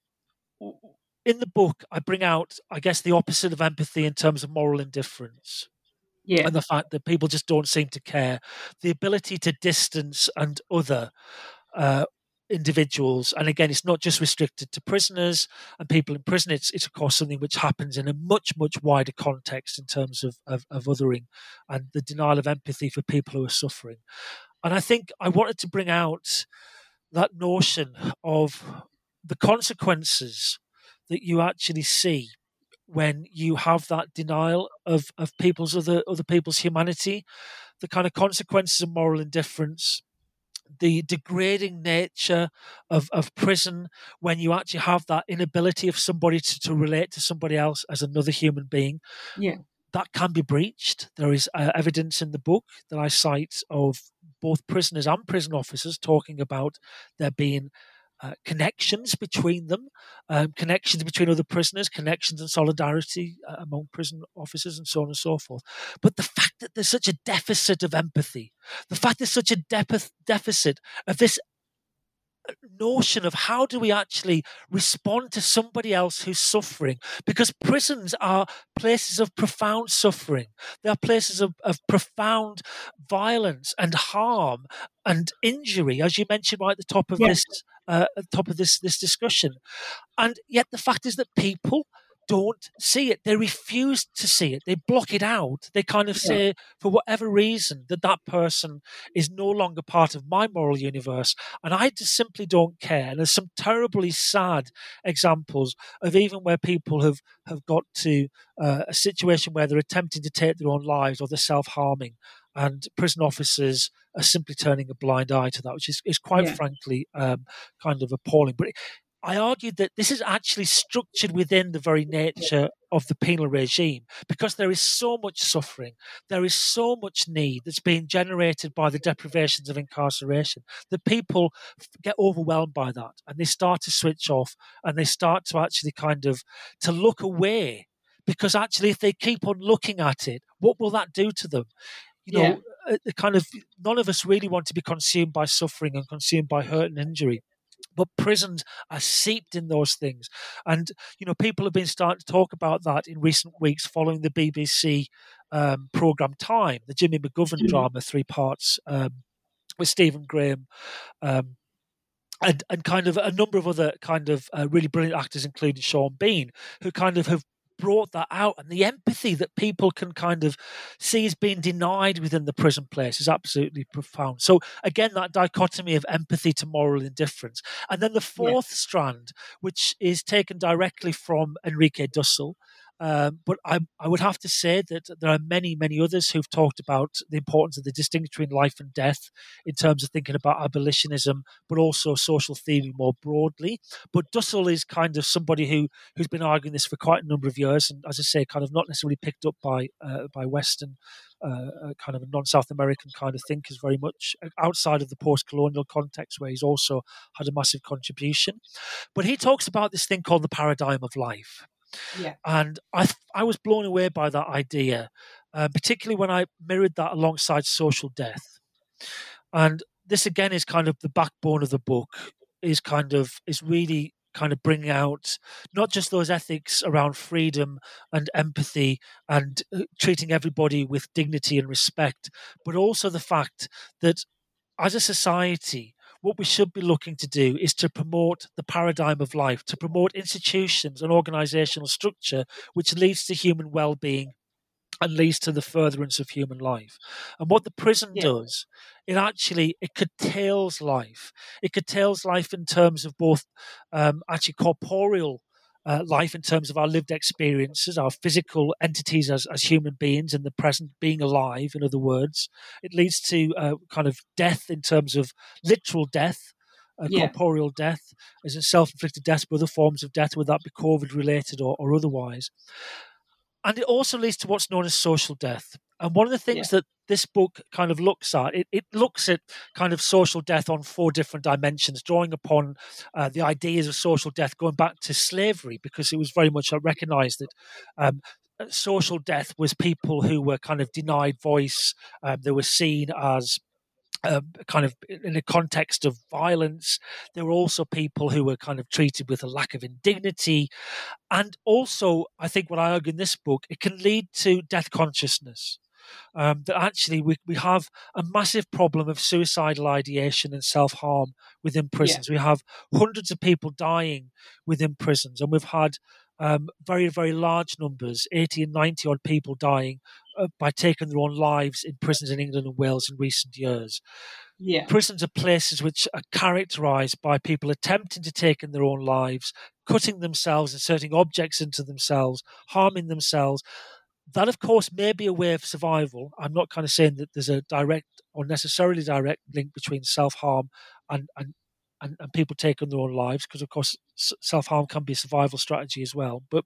in the book, I bring out, I guess, the opposite of empathy in terms of moral indifference. Yeah. And the fact that people just don't seem to care. The ability to distance and other uh, individuals. And again, it's not just restricted to prisoners and people in prison. It's, it's of course, something which happens in a much, much wider context in terms of, of, of othering and the denial of empathy for people who are suffering. And I think I wanted to bring out that notion of the consequences that you actually see when you have that denial of, of people's other other people's humanity, the kind of consequences of moral indifference, the degrading nature of, of prison when you actually have that inability of somebody to, to relate to somebody else as another human being. Yeah. That can be breached. There is uh, evidence in the book that I cite of both prisoners and prison officers talking about there being Uh, connections between them, um, connections between other prisoners, connections and solidarity uh, among prison officers, and so on and so forth. But the fact that there's such a deficit of empathy, the fact there's such a de- deficit of this notion of how do we actually respond to somebody else who's suffering, because prisons are places of profound suffering. They are places of, of profound violence and harm and injury, as you mentioned right at the top of Yeah. this uh, at the top of this this discussion. And yet the fact is that people don't see it. They refuse to see it. They block it out. They kind of say, for whatever reason, that that person is no longer part of my moral universe, and I just simply don't care. And there's some terribly sad examples of even where people have, have got to uh, a situation where they're attempting to take their own lives or they're self-harming, and prison officers are simply turning a blind eye to that, which is, is quite Yeah. frankly um, kind of appalling. But it, I argued that this is actually structured within the very nature of the penal regime, because there is so much suffering, there is so much need that's being generated by the deprivations of incarceration that people get overwhelmed by that, and they start to switch off, and they start to actually kind of to look away, because actually if they keep on looking at it, what will that do to them? You know, Yeah. uh, kind of none of us really want to be consumed by suffering and consumed by hurt and injury. But prisons are seeped in those things. And, you know, people have been starting to talk about that in recent weeks following the B B C um, program Time, the Jimmy McGovern Mm. drama, three parts, um, with Stephen Graham. Um, and, and kind of a number of other kind of uh, really brilliant actors, including Sean Bean, who kind of have brought that out, and the empathy that people can kind of see as being denied within the prison place is absolutely profound. So again, that dichotomy of empathy to moral indifference. And then the fourth yeah. strand, which is taken directly from Enrique Dussel, Um, but I, I would have to say that there are many, many others who've talked about the importance of the distinction between life and death in terms of thinking about abolitionism, but also social theory more broadly. But Dussel is kind of somebody who, who's been arguing this for quite a number of years, and as I say, kind of not necessarily picked up by uh, by Western, uh, kind of non-South American kind of thinkers very much outside of the post-colonial context, where he's also had a massive contribution. But he talks about this thing called the paradigm of life. Yeah. And I I was blown away by that idea, uh, particularly when I mirrored that alongside social death. And this again is kind of the backbone of the book, is kind of is really kind of bringing out not just those ethics around freedom and empathy and uh, treating everybody with dignity and respect, but also the fact that as a society, what we should be looking to do is to promote the paradigm of life, to promote institutions and organizational structure which leads to human well-being and leads to the furtherance of human life. And what the prison Yeah. does, it actually, it curtails life. It curtails life in terms of both um, actually corporeal Uh, life in terms of our lived experiences, our physical entities as, as human beings in the present, being alive, in other words. It leads to uh, kind of death in terms of literal death, uh, Yeah. corporeal death, as in self-inflicted death, but other forms of death, whether that be COVID-related or, or otherwise. And it also leads to what's known as social death. And one of the things Yeah. that this book kind of looks at, it, it looks at kind of social death on four different dimensions, drawing upon uh, the ideas of social death going back to slavery, because it was very much recognized that um, social death was people who were kind of denied voice. Um, they were seen as Uh, kind of in a context of violence. There were also people who were kind of treated with a lack of indignity. And also, I think what I argue in this book, it can lead to death consciousness. Um, that actually we, we have a massive problem of suicidal ideation and self-harm within prisons. Yeah. We have hundreds of people dying within prisons, and we've had um, very, very large numbers, eighty and ninety odd people dying uh, by taking their own lives in prisons in England and Wales in recent years. Yeah. Prisons are places which are characterized by people attempting to take in their own lives, cutting themselves, inserting objects into themselves, harming themselves. That, of course, may be a way of survival. I'm not kind of saying that there's a direct or necessarily direct link between self-harm and, and, and, and people taking their own lives, because, of course, self-harm can be a survival strategy as well. But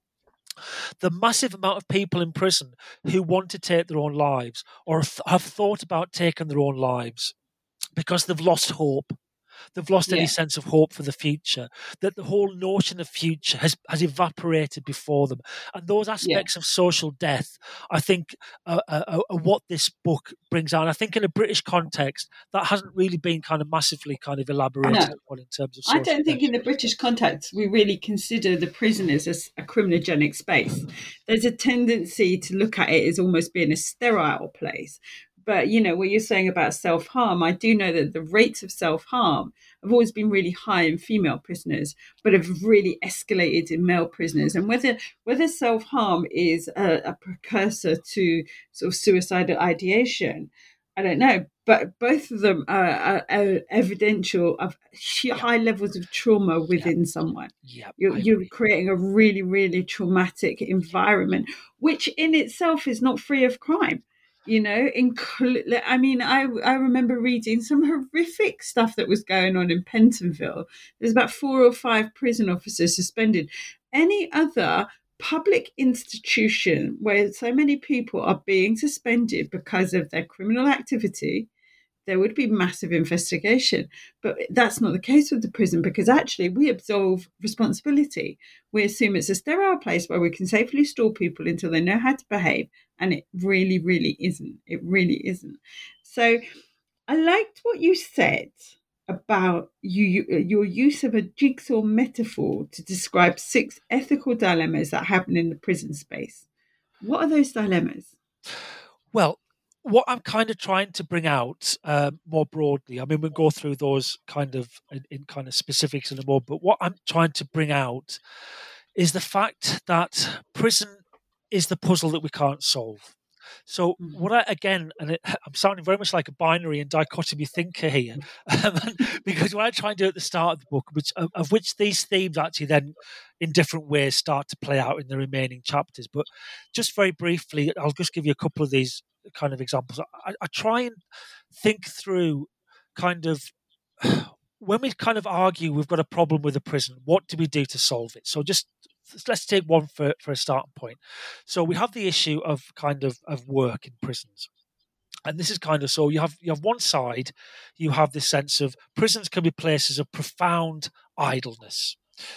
the massive amount of people in prison who want to take their own lives or have thought about taking their own lives because they've lost hope. They've lost yeah. any sense of hope for the future, that the whole notion of future has, has evaporated before them. And those aspects yeah. of social death, I think, uh, uh, are what this book brings out. And I think in a British context, that hasn't really been kind of massively kind of elaborated no. on in terms of social I don't death. think in the British context we really consider the prison as a, a criminogenic space. There's a tendency to look at it as almost being a sterile place. But, you know, what you're saying about self-harm, I do know that the rates of self-harm have always been really high in female prisoners, but have really escalated in male prisoners. And whether whether self-harm is a, a precursor to sort of suicidal ideation, I don't know. But both of them are, are, are evidential of high levels of trauma within yeah. someone. Yeah, you're, you're creating a really, really traumatic environment, which in itself is not free of crime. You know, include. I mean, I I remember reading some horrific stuff that was going on in Pentonville. There's about four or five prison officers suspended. Any other public institution where so many people are being suspended because of their criminal activity, there would be massive investigation. But that's not the case with the prison, because actually we absolve responsibility. We assume it's a sterile place where we can safely store people until they know how to behave. And it really, really isn't. It really isn't. So I liked what you said about you, you, your use of a jigsaw metaphor to describe six ethical dilemmas that happen in the prison space. What are those dilemmas? Well, what I'm kind of trying to bring out um, more broadly, I mean, we'll go through those kind of in, in kind of specifics in a moment, but what I'm trying to bring out is the fact that prison is the puzzle that we can't solve. So Mhm. what I again, and it, I'm sounding very much like a binary and dichotomy thinker here, um, because what I try and do at the start of the book, which of, of which these themes actually then, in different ways, start to play out in the remaining chapters. But just very briefly, I'll just give you a couple of these kind of examples. I, I try and think through, kind of. When we kind of argue we've got a problem with a prison, what do we do to solve it? So just let's take one for, for a starting point. So we have the issue of kind of, of work in prisons. And this is kind of so you have you have one side, you have this sense of prisons can be places of profound idleness.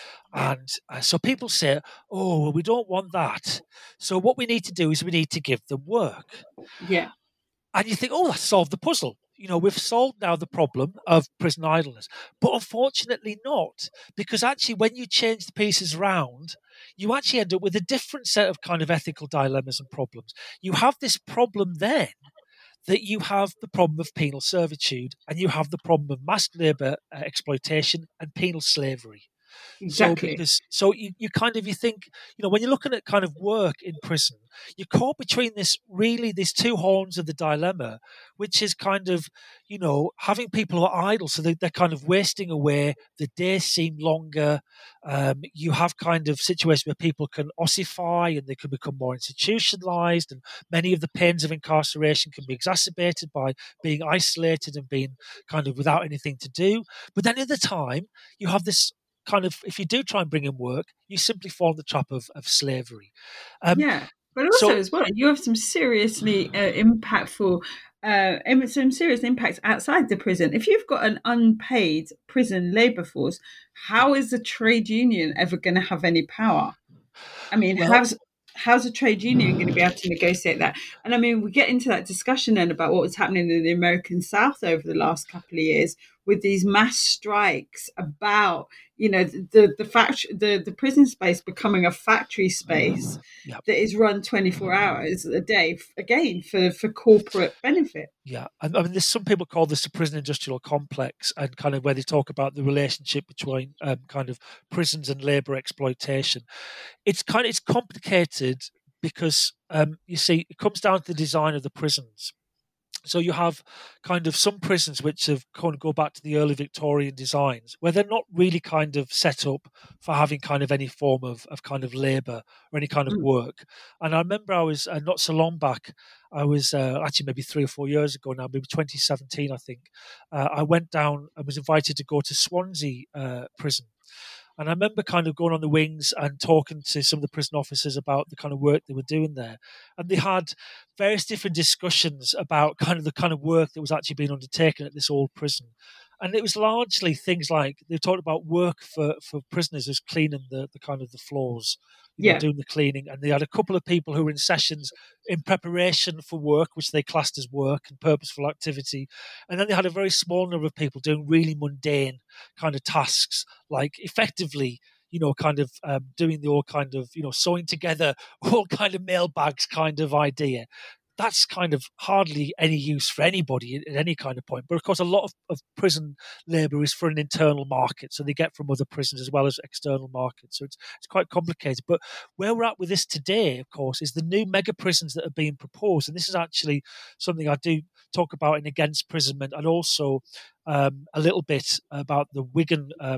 And uh, so people say, oh, well, we don't want that. So what we need to do is we need to give them work. Yeah. And you think, oh, that's solved the puzzle. You know, we've solved now the problem of prison idleness. But unfortunately not, because actually when you change the pieces around, you actually end up with a different set of kind of ethical dilemmas and problems. You have this problem then that you have the problem of penal servitude and you have the problem of mass labour uh, exploitation and penal slavery. So Exactly. because so you, you kind of you think, you know, when you're looking at kind of work in prison, you're caught between this really these two horns of the dilemma, which is kind of, you know, having people who are idle, so they, they're kind of wasting away, the days seem longer. Um, you have kind of situations where people can ossify and they can become more institutionalized, and many of the pains of incarceration can be exacerbated by being isolated and being kind of without anything to do. But then at the time, you have this kind of, if you do try and bring in work, you simply fall in the trap of, of slavery. Um, Yeah, but also so, as well, you have some seriously uh, impactful, uh, im- some serious impacts outside the prison. If you've got an unpaid prison labour force, yeah, how is the trade union ever going to have any power? I mean, well, how's how's a trade union going to be able to negotiate that? And I mean, we get into that discussion then about what was happening in the American South over the last couple of years with these mass strikes about, you know, the the fact the the prison space becoming a factory space yeah, that is run twenty-four hours a day, again for for corporate benefit. yeah. I, I mean, there's some people call this the prison industrial complex, and kind of where they talk about the relationship between um, kind of prisons and labour exploitation. It's kind of it's complicated because um, you see, it comes down to the design of the prisons. So you have kind of some prisons which have kind of go back to the early Victorian designs, where they're not really kind of set up for having kind of any form of, of kind of labour or any kind of Mm. work. And I remember I was uh, not so long back, I was uh, actually maybe three or four years ago now, maybe twenty seventeen, I think. Uh, I went down and was invited to go to Swansea uh, prison. And I remember kind of going on the wings and talking to some of the prison officers about the kind of work they were doing there. And they had various different discussions about kind of the kind of work that was actually being undertaken at this old prison. And it was largely things like they talked about work for, for prisoners as cleaning the, the kind of the floors, you know, Yeah, doing the cleaning. And they had a couple of people who were in sessions in preparation for work, which they classed as work and purposeful activity. And then they had a very small number of people doing really mundane kind of tasks, like effectively, you know, kind of um, doing the all kind of, you know, sewing together all kind of mailbags kind of idea. That's kind of hardly any use for anybody at any kind of point. But of course, a lot of, of prison labour is for an internal market. So they get from other prisons as well as external markets. So it's, it's quite complicated. But where we're at with this today, of course, is the new mega prisons that are being proposed. And this is actually something I do talk about in Against Imprisonment, and also um, a little bit about the Wigan um,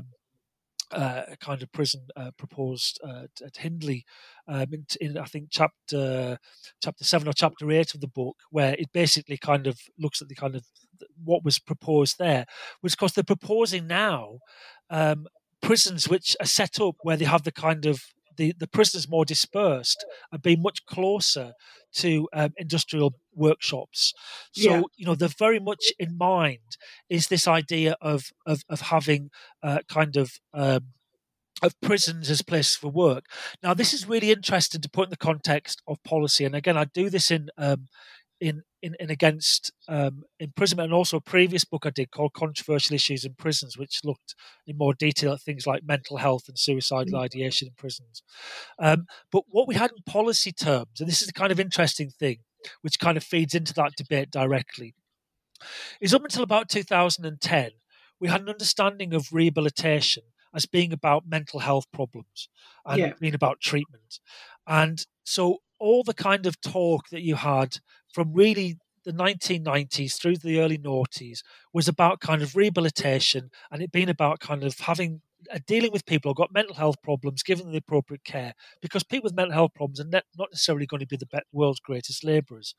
uh, kind of prison uh, proposed uh, at Hindley um, in, in I think chapter chapter seven or chapter eight of the book, where it basically kind of looks at the kind of what was proposed there, which of course they're proposing now um, prisons which are set up where they have the kind of the, the prisoners more dispersed and being much closer to um, industrial workshops. yeah, So, you know, they're very much in mind is this idea of of, of having uh, kind of um, of prisons as places for work. Now, this is really interesting to put in the context of policy, and again, I do this in um, in, in in Against um, Imprisonment, and also a previous book I did called Controversial Issues in Prisons, which looked in more detail at things like mental health and suicidal ideation in prisons. Um, but what we had in policy terms, and this is the kind of interesting thing, which kind of feeds into that debate directly, is up until about two thousand ten, we had an understanding of rehabilitation as being about mental health problems and Yeah. being about treatment. And so all the kind of talk that you had from really the nineteen nineties through the early noughties was about kind of rehabilitation, and it being about kind of having uh, dealing with people who've got mental health problems, giving them the appropriate care, because people with mental health problems are ne- not necessarily going to be the be- world's greatest labourers.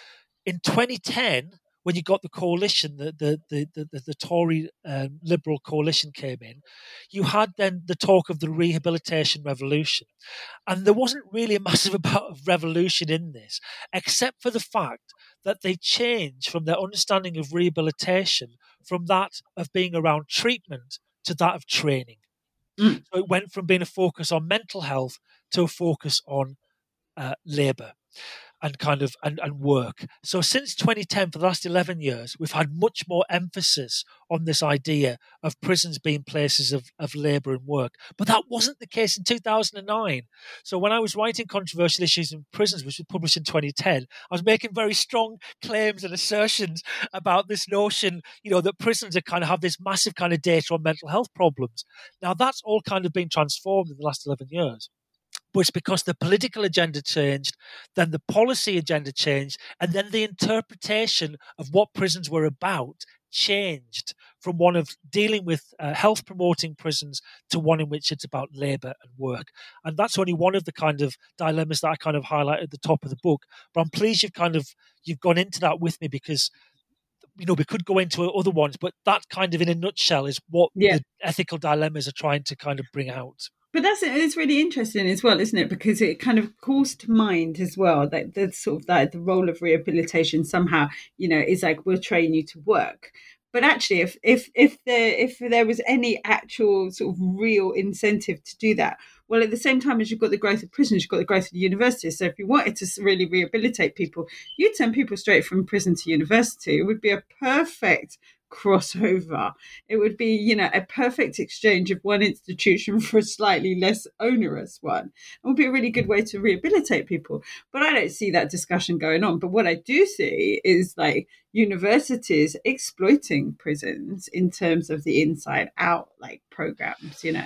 In twenty ten, when you got the coalition, the the the the, the, the Tory um, Liberal coalition came in, you had then the talk of the rehabilitation revolution, and there wasn't really a massive amount of revolution in this, except for the fact that they changed from their understanding of rehabilitation from that of being around treatment to that of training. Mm. So it went from being a focus on mental health to a focus on uh, labour and kind of and, and work. So since twenty ten, for the last eleven years, we've had much more emphasis on this idea of prisons being places of, of labour and work. But that wasn't the case in two thousand nine. So when I was writing Controversial Issues in Prisons, which was published in twenty ten, I was making very strong claims and assertions about this notion, you know, that prisons are kind of have this massive kind of data on mental health problems. Now that's all kind of been transformed in the last eleven years. But it's because the political agenda changed, then the policy agenda changed, and then the interpretation of what prisons were about changed from one of dealing with uh, health promoting prisons to one in which it's about labour and work. And that's only one of the kind of dilemmas that I kind of highlight at the top of the book. But I'm pleased you've kind of you've gone into that with me, because you know we could go into other ones, but that kind of in a nutshell is what Yeah. the ethical dilemmas are trying to kind of bring out. But that's it's really interesting as well, isn't it? Because it kind of calls to mind as well that the sort of that the role of rehabilitation somehow, you know, is like we'll train you to work. But actually, if if if there if there was any actual sort of real incentive to do that, well, at the same time as you've got the growth of prisons, you've got the growth of the universities. So if you wanted to really rehabilitate people, you'd send people straight from prison to university. It would be a perfect crossover. It would be, you know, a perfect exchange of one institution for a slightly less onerous one. It would be a really good way to rehabilitate people. But I don't see that discussion going on. But what I do see is like universities exploiting prisons in terms of the inside out like programs, you know.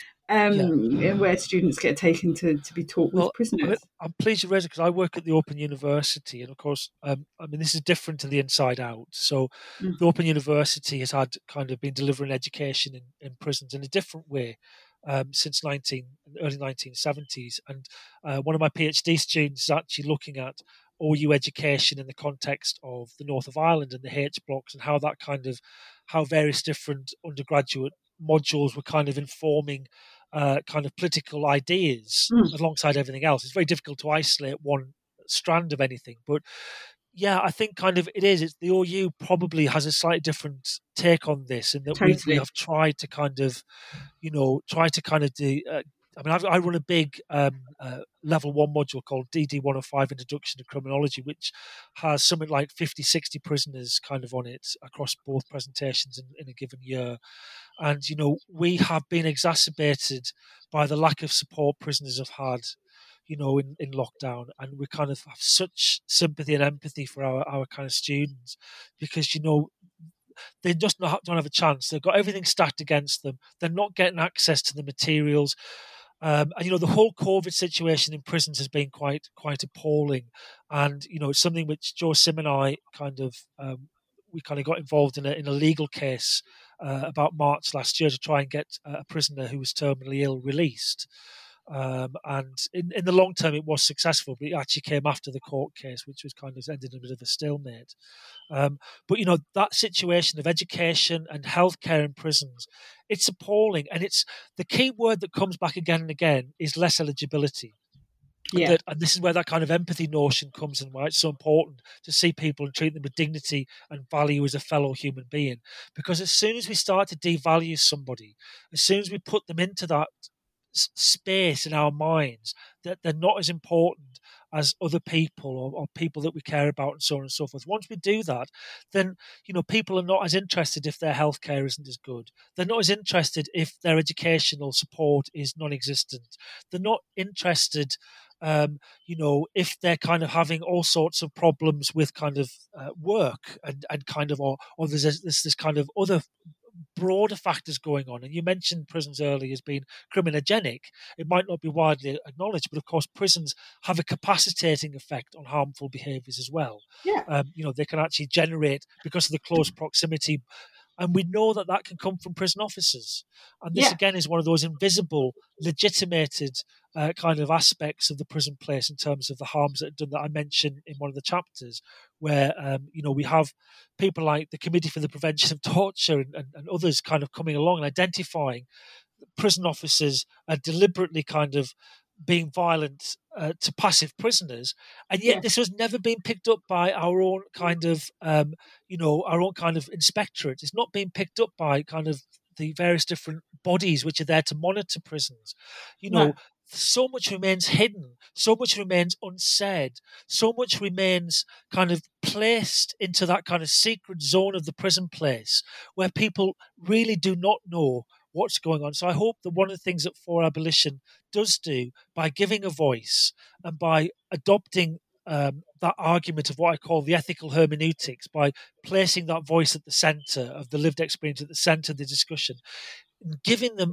Um, Yeah. where students get taken to, to be taught Well, with prisoners. I mean, I'm pleased you raised it because I work at the Open University, and of course, um, I mean, this is different to the Inside Out. So, Mm. the Open University has had kind of been delivering education in, in prisons in a different way um, since nineteen early nineteen seventies. And uh, one of my PhD students is actually looking at O U education in the context of the north of Ireland and the H blocks, and how that kind of how various different undergraduate modules were kind of informing uh, kind of political ideas Mm. alongside everything else. It's very difficult to isolate one strand of anything. But yeah, I think kind of it is. It's the O U probably has a slightly different take on this, in that we, we Totally. have tried to kind of, you know, try to kind of do. Uh, I mean, I've, I run a big um, uh, level one module called D D one oh five Introduction to Criminology, which has something like fifty, sixty prisoners kind of on it across both presentations in, in a given year. And, you know, we have been exacerbated by the lack of support prisoners have had, you know, in, in lockdown. And we kind of have such sympathy and empathy for our, our kind of students, because, you know, they just not, don't have a chance. They've got everything stacked against them. They're not getting access to the materials. Um, and, you know, the whole COVID situation in prisons has been quite quite appalling. And, you know, it's something which Joe Sim and I kind of, um, we kind of got involved in a, in a legal case uh, about March last year to try and get a prisoner who was terminally ill released. Um, and in, in the long term, it was successful, but it actually came after the court case, which was kind of ended in a bit of a stalemate. Um, but, you know, that situation of education and healthcare in prisons, it's appalling. And it's the key word that comes back again and again is less eligibility. And, Yeah. that, and this is where that kind of empathy notion comes in, why it's so important to see people and treat them with dignity and value as a fellow human being. Because as soon as we start to devalue somebody, as soon as we put them into that s- space in our minds that they're not as important as other people or, or people that we care about, and so on and so forth. Once we do that, then, you know, people are not as interested if their healthcare isn't as good. They're not as interested if their educational support is non-existent. They're not interested Um, you know, if they're kind of having all sorts of problems with kind of uh, work and, and kind of, or, or there's this, this kind of other broader factors going on. And you mentioned prisons earlier as being criminogenic. It might not be widely acknowledged, but of course, prisons have a capacitating effect on harmful behaviours as well. Yeah. Um, you know, they can actually generate, because of the close proximity, and we know that that can come from prison officers. And this, Yeah. again, is one of those invisible, legitimated uh, kind of aspects of the prison place in terms of the harms that are done that I mentioned in one of the chapters, where, um, you know, we have people like the Committee for the Prevention of Torture and, and, and others kind of coming along and identifying prison officers are deliberately kind of being violent uh, to passive prisoners, and yet Yeah. this has never been picked up by our own kind of, um, you know, our own kind of inspectorate. It's not being picked up by kind of the various different bodies which are there to monitor prisons. You know, No. so much remains hidden, so much remains unsaid, so much remains kind of placed into that kind of secret zone of the prison place where people really do not know what's going on. So I hope that one of the things that For Abolition does do, by giving a voice and by adopting um, that argument of what I call the ethical hermeneutics, by placing that voice at the centre of the lived experience, at the centre of the discussion, and giving them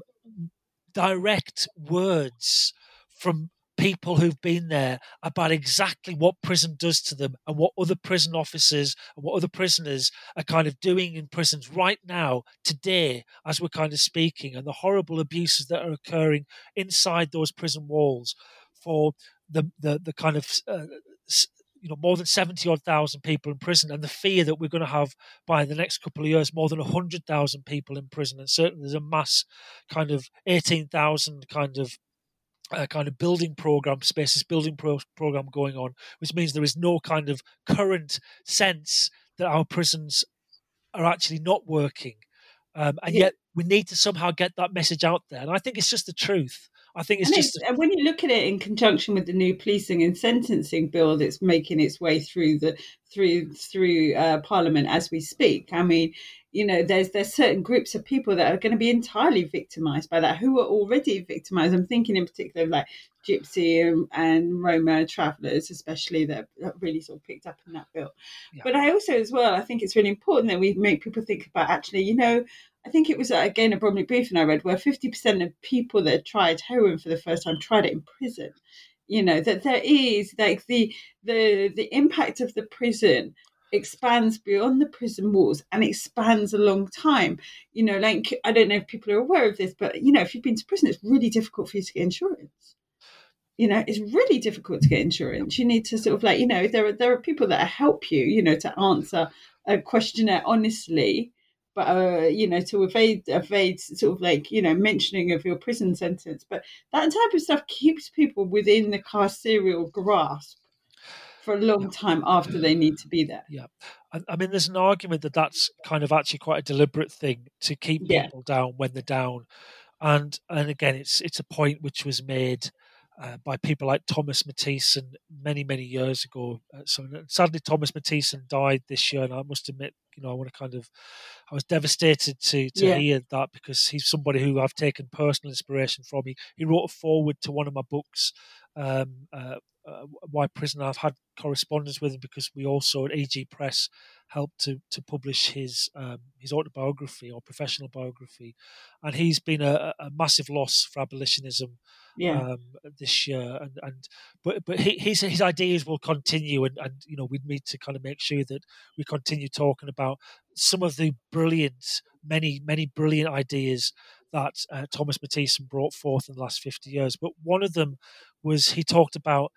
direct words from people who've been there about exactly what prison does to them and what other prison officers and what other prisoners are kind of doing in prisons right now, today, as we're kind of speaking, and the horrible abuses that are occurring inside those prison walls for the the, the kind of uh, you know, more than seventy odd thousand people in prison, and the fear that we're going to have by the next couple of years more than one hundred thousand people in prison. And certainly there's a mass kind of eighteen thousand kind of uh, kind of building program, spaces building pro- program going on, which means there is no kind of current sense that our prisons are actually not working. Um, and Yeah. yet we need to somehow get that message out there. And I think it's just the truth. I think it's And, just... it's, and when you look at it in conjunction with the new policing and sentencing bill that's making its way through the through through uh, Parliament as we speak, I mean, you know, there's there's certain groups of people that are going to be entirely victimised by that, who are already victimised. I'm thinking in particular of like Gypsy and, and Roma travellers, especially, that really sort of picked up in that bill. Yeah. But I also, as well, I think it's really important that we make people think about, actually, you know, I think it was, uh, again, a Bromley briefing I read where fifty percent of people that tried heroin for the first time tried it in prison. You know, that there is like the the the impact of the prison expands beyond the prison walls and expands a long time. You know, like, I don't know if people are aware of this, but, you know, if you've been to prison, it's really difficult for you to get insurance. You know, it's really difficult to get insurance. You need to sort of like, you know, there are there are people that help you, you know, to answer a questionnaire honestly, but, uh, you know, to evade, evade sort of like, you know, mentioning of your prison sentence. But that type of stuff keeps people within the carceral grasp for a long Yeah. time after they need to be there. Yeah. I, I mean, there's an argument that that's kind of actually quite a deliberate thing to keep Yeah. people down when they're down. And and again, it's it's a point which was made uh, by people like Thomas Mathieson many, many years ago. Uh, so sadly, Thomas Mathieson died this year, and I must admit, you know, I want to kind of, I was devastated to to Yeah. hear that, because he's somebody who I've taken personal inspiration from. He he wrote a foreword to one of my books, um, uh, uh, Why Prison. I've had correspondence with him because we also at A G Press helped to to publish his um, his autobiography or professional biography, and he's been a, a massive loss for abolitionism Yeah. um, this year. And, and but but he, his his ideas will continue, and, and you know, we need to kind of make sure that we continue talking about some of the brilliant, many many brilliant ideas that uh, Thomas Mathieson brought forth in the last fifty years. But one of them was, he talked about,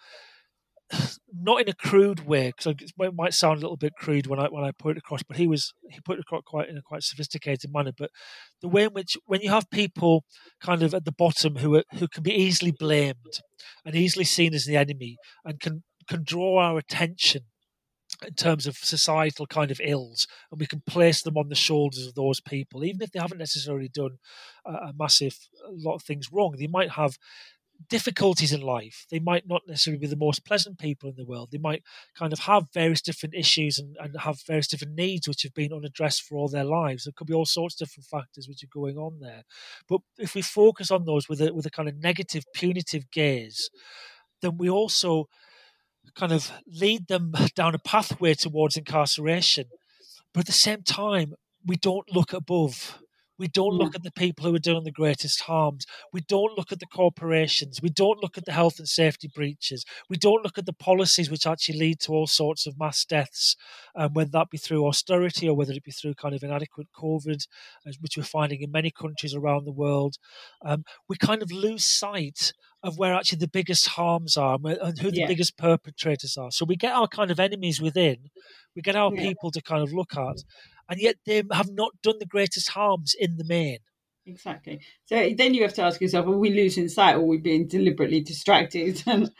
not in a crude way, because it might sound a little bit crude when I when I put it across, but he was he put it across quite in a quite sophisticated manner. But the way in which, when you have people kind of at the bottom who are, who can be easily blamed and easily seen as the enemy, and can can draw our attention in terms of societal kind of ills, and we can place them on the shoulders of those people, even if they haven't necessarily done a, a massive a lot of things wrong. They might have difficulties in life. They might not necessarily be the most pleasant people in the world. They might kind of have various different issues and, and have various different needs which have been unaddressed for all their lives. There could be all sorts of different factors which are going on there. But if we focus on those with a with a kind of negative, punitive gaze, then we also kind of lead them down a pathway towards incarceration. But at the same time, we don't look above. We don't Yeah. look at the people who are doing the greatest harms. We don't look at the corporations. We don't look at the health and safety breaches. We don't look at the policies which actually lead to all sorts of mass deaths, um, whether that be through austerity or whether it be through kind of inadequate COVID, which we're finding in many countries around the world. Um, we kind of lose sight of where actually the biggest harms are and who the Yeah. biggest perpetrators are. So we get our kind of enemies within, we get our Yeah. people to kind of look at, and yet they have not done the greatest harms in the main. Exactly. So then you have to ask yourself, are we losing sight or are we being deliberately distracted? And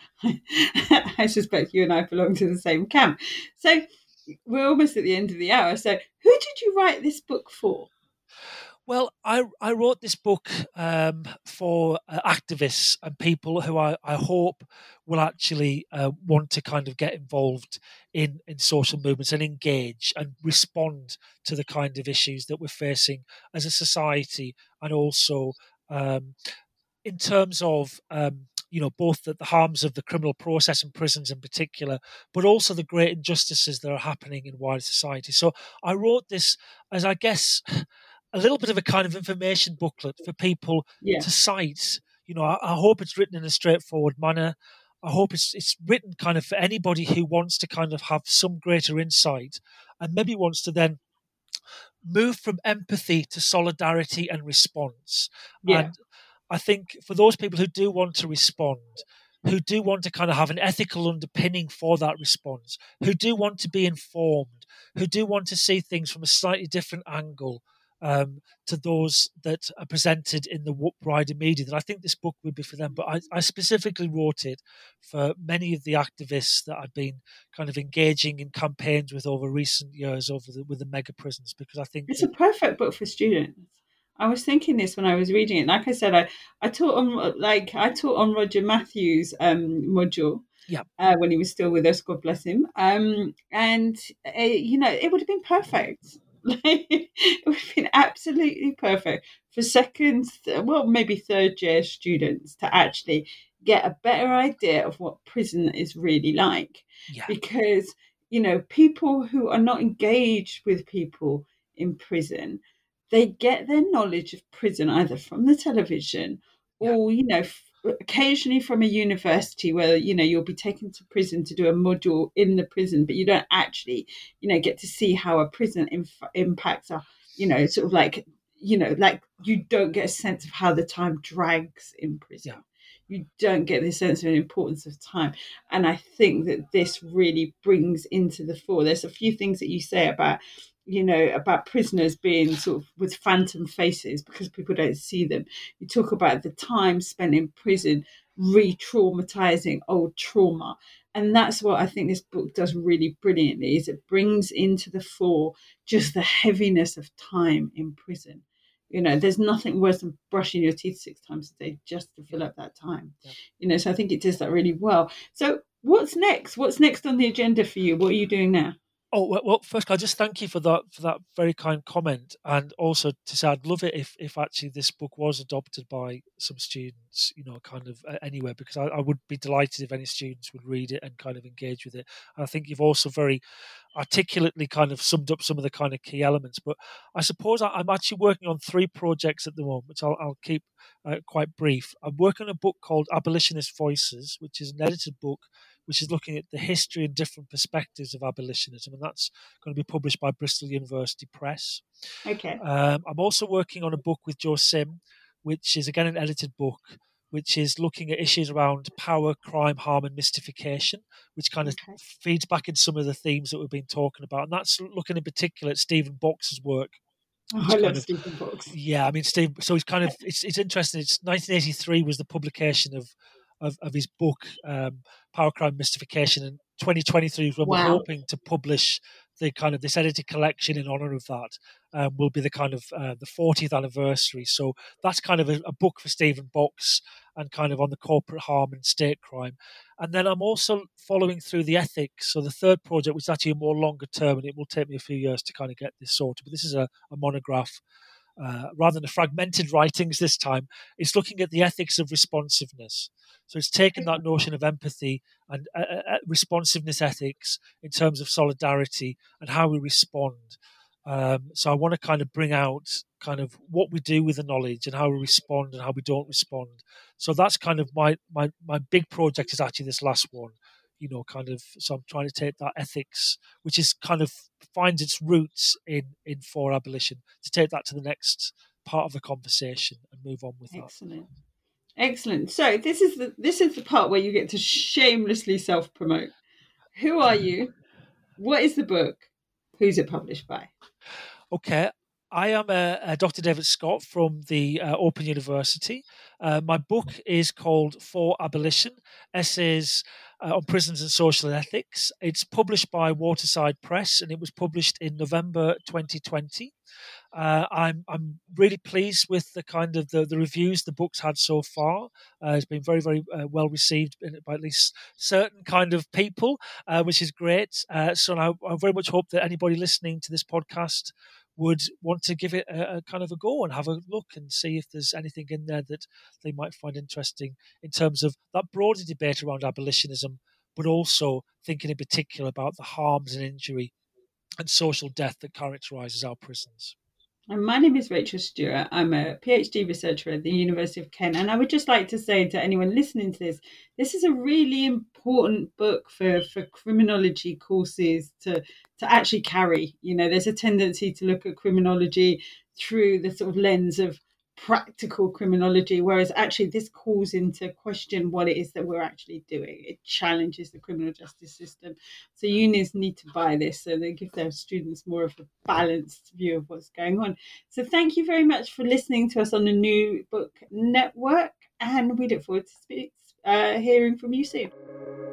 I suspect you and I belong to the same camp. So we're almost at the end of the hour. So who did you write this book for? Well, I, I wrote this book um, for uh, activists and people who I, I hope will actually uh, want to kind of get involved in, in social movements and engage and respond to the kind of issues that we're facing as a society, and also um, in terms of um, you know, both the, the harms of the criminal process in prisons in particular, but also the great injustices that are happening in wider society. So I wrote this as, I guess, a little bit of a kind of information booklet for people Yeah. to cite. You know, I, I hope it's written in a straightforward manner. I hope it's it's written kind of for anybody who wants to kind of have some greater insight and maybe wants to then move from empathy to solidarity and response. Yeah. And I think for those people who do want to respond, who do want to kind of have an ethical underpinning for that response, who do want to be informed, who do want to see things from a slightly different angle um, to those that are presented in the wider media, then I think this book would be for them. But I, I specifically wrote it for many of the activists that I've been kind of engaging in campaigns with over recent years over the, with the mega prisons, because I think it's that, a perfect book for students. I was thinking this when I was reading it. Like I said, I, I taught on like I taught on Roger Matthews' um, module yeah, uh, when he was still with us, God bless him. Um, and uh, you know, it would have been perfect. Like, it would have been absolutely perfect for second, th- well, maybe third year students to actually get a better idea of what prison is really like. yeah, Because you know, people who are not engaged with people in prison, they get their knowledge of prison either from the television yeah, or, you know, f- occasionally from a university where, you know, you'll be taken to prison to do a module in the prison, but you don't actually, you know, get to see how a prison inf- impacts are, you know, sort of like, you know, like you don't get a sense of how the time drags in prison. yeah. You don't get the sense of the importance of time. And I think that this really brings into the fore. There's a few things that you say about, you know, about prisoners being sort of with phantom faces because people don't see them. You talk about the time spent in prison re-traumatizing old trauma. And that's what I think this book does really brilliantly, is it brings into the fore just the heaviness of time in prison. You know, there's nothing worse than brushing your teeth six times a day just to fill Yeah. up that time. Yeah. You know, so I think it does that really well. So what's next? What's next on the agenda for you? What are you doing now? Oh well, well, first, I just thank you for that for that very kind comment, and also to say I'd love it if if actually this book was adopted by some students, you know, kind of uh, anywhere, because I, I would be delighted if any students would read it and kind of engage with it. And I think you've also very articulately kind of summed up some of the kind of key elements. But I suppose I, I'm actually working on three projects at the moment, which I'll, I'll keep uh, quite brief. I'm working on a book called Abolitionist Voices, which is an edited book which is looking at the history and different perspectives of abolitionism, and that's going to be published by Bristol University Press. Okay. Um, I'm also working on a book with Joe Sim, which is again an edited book, which is looking at issues around power, crime, harm, and mystification, which kind of Okay. feeds back in some of the themes that we've been talking about. And that's looking in particular at Stephen Box's work. Oh, Which I kind love of, Stephen Box. yeah, I mean, Steve. So it's kind of it's it's interesting. It's nineteen eighty-three was the publication of of, of his book, um, Power, Crime, Mystification, and twenty twenty-three is when we're Wow. hoping to publish the kind of this edited collection in honor of that. Um, will be the kind of uh, the fortieth anniversary. So that's kind of a, a book for Stephen Box and kind of on the corporate harm and state crime. And then I'm also following through the ethics. So the third project, which is actually a more longer term, and it will take me a few years to kind of get this sorted. But this is a, a monograph uh, rather than the fragmented writings this time, it's looking at the ethics of responsiveness. So it's taken that notion of empathy and uh, uh, responsiveness ethics in terms of solidarity and how we respond. Um, so I want to kind of bring out kind of what we do with the knowledge and how we respond and how we don't respond. So that's kind of my my my big project is actually this last one, you know, kind of. So I'm trying to take that ethics, which is kind of finds its roots in in for abolition, to take that to the next part of the conversation and move on with Excellent. that. Excellent. So this is the this is the part where you get to shamelessly self-promote. Who are you? What is the book? Who's it published by? Okay. I am uh, uh, Doctor David Scott from the uh, Open University. Uh, my book is called For Abolition, Essays uh, on Prisons and Social Ethics. It's published by Waterside Press, and it was published in November twenty twenty. Uh, I'm I'm really pleased with the kind of the, the reviews the book's had so far. Uh, it's been very very uh, well received by at least certain kind of people, uh, which is great. Uh, so I, I very much hope that anybody listening to this podcast would want to give it a, a kind of a go and have a look and see if there's anything in there that they might find interesting in terms of that broader debate around abolitionism, but also thinking in particular about the harms and injury and social death that characterises our prisons. And my name is Rachel Stewart. I'm a PhD researcher at the University of Kent. And I would just like to say to anyone listening to this, this is a really important book for, for criminology courses to, to actually carry. You know, there's a tendency to look at criminology through the sort of lens of practical criminology, whereas actually this calls into question what it is that we're actually doing. It challenges the criminal justice system. So unis need to buy this so they give their students more of a balanced view of what's going on. So thank you very much for listening to us on the New Book Network, and we look forward to speak, uh, hearing from you soon.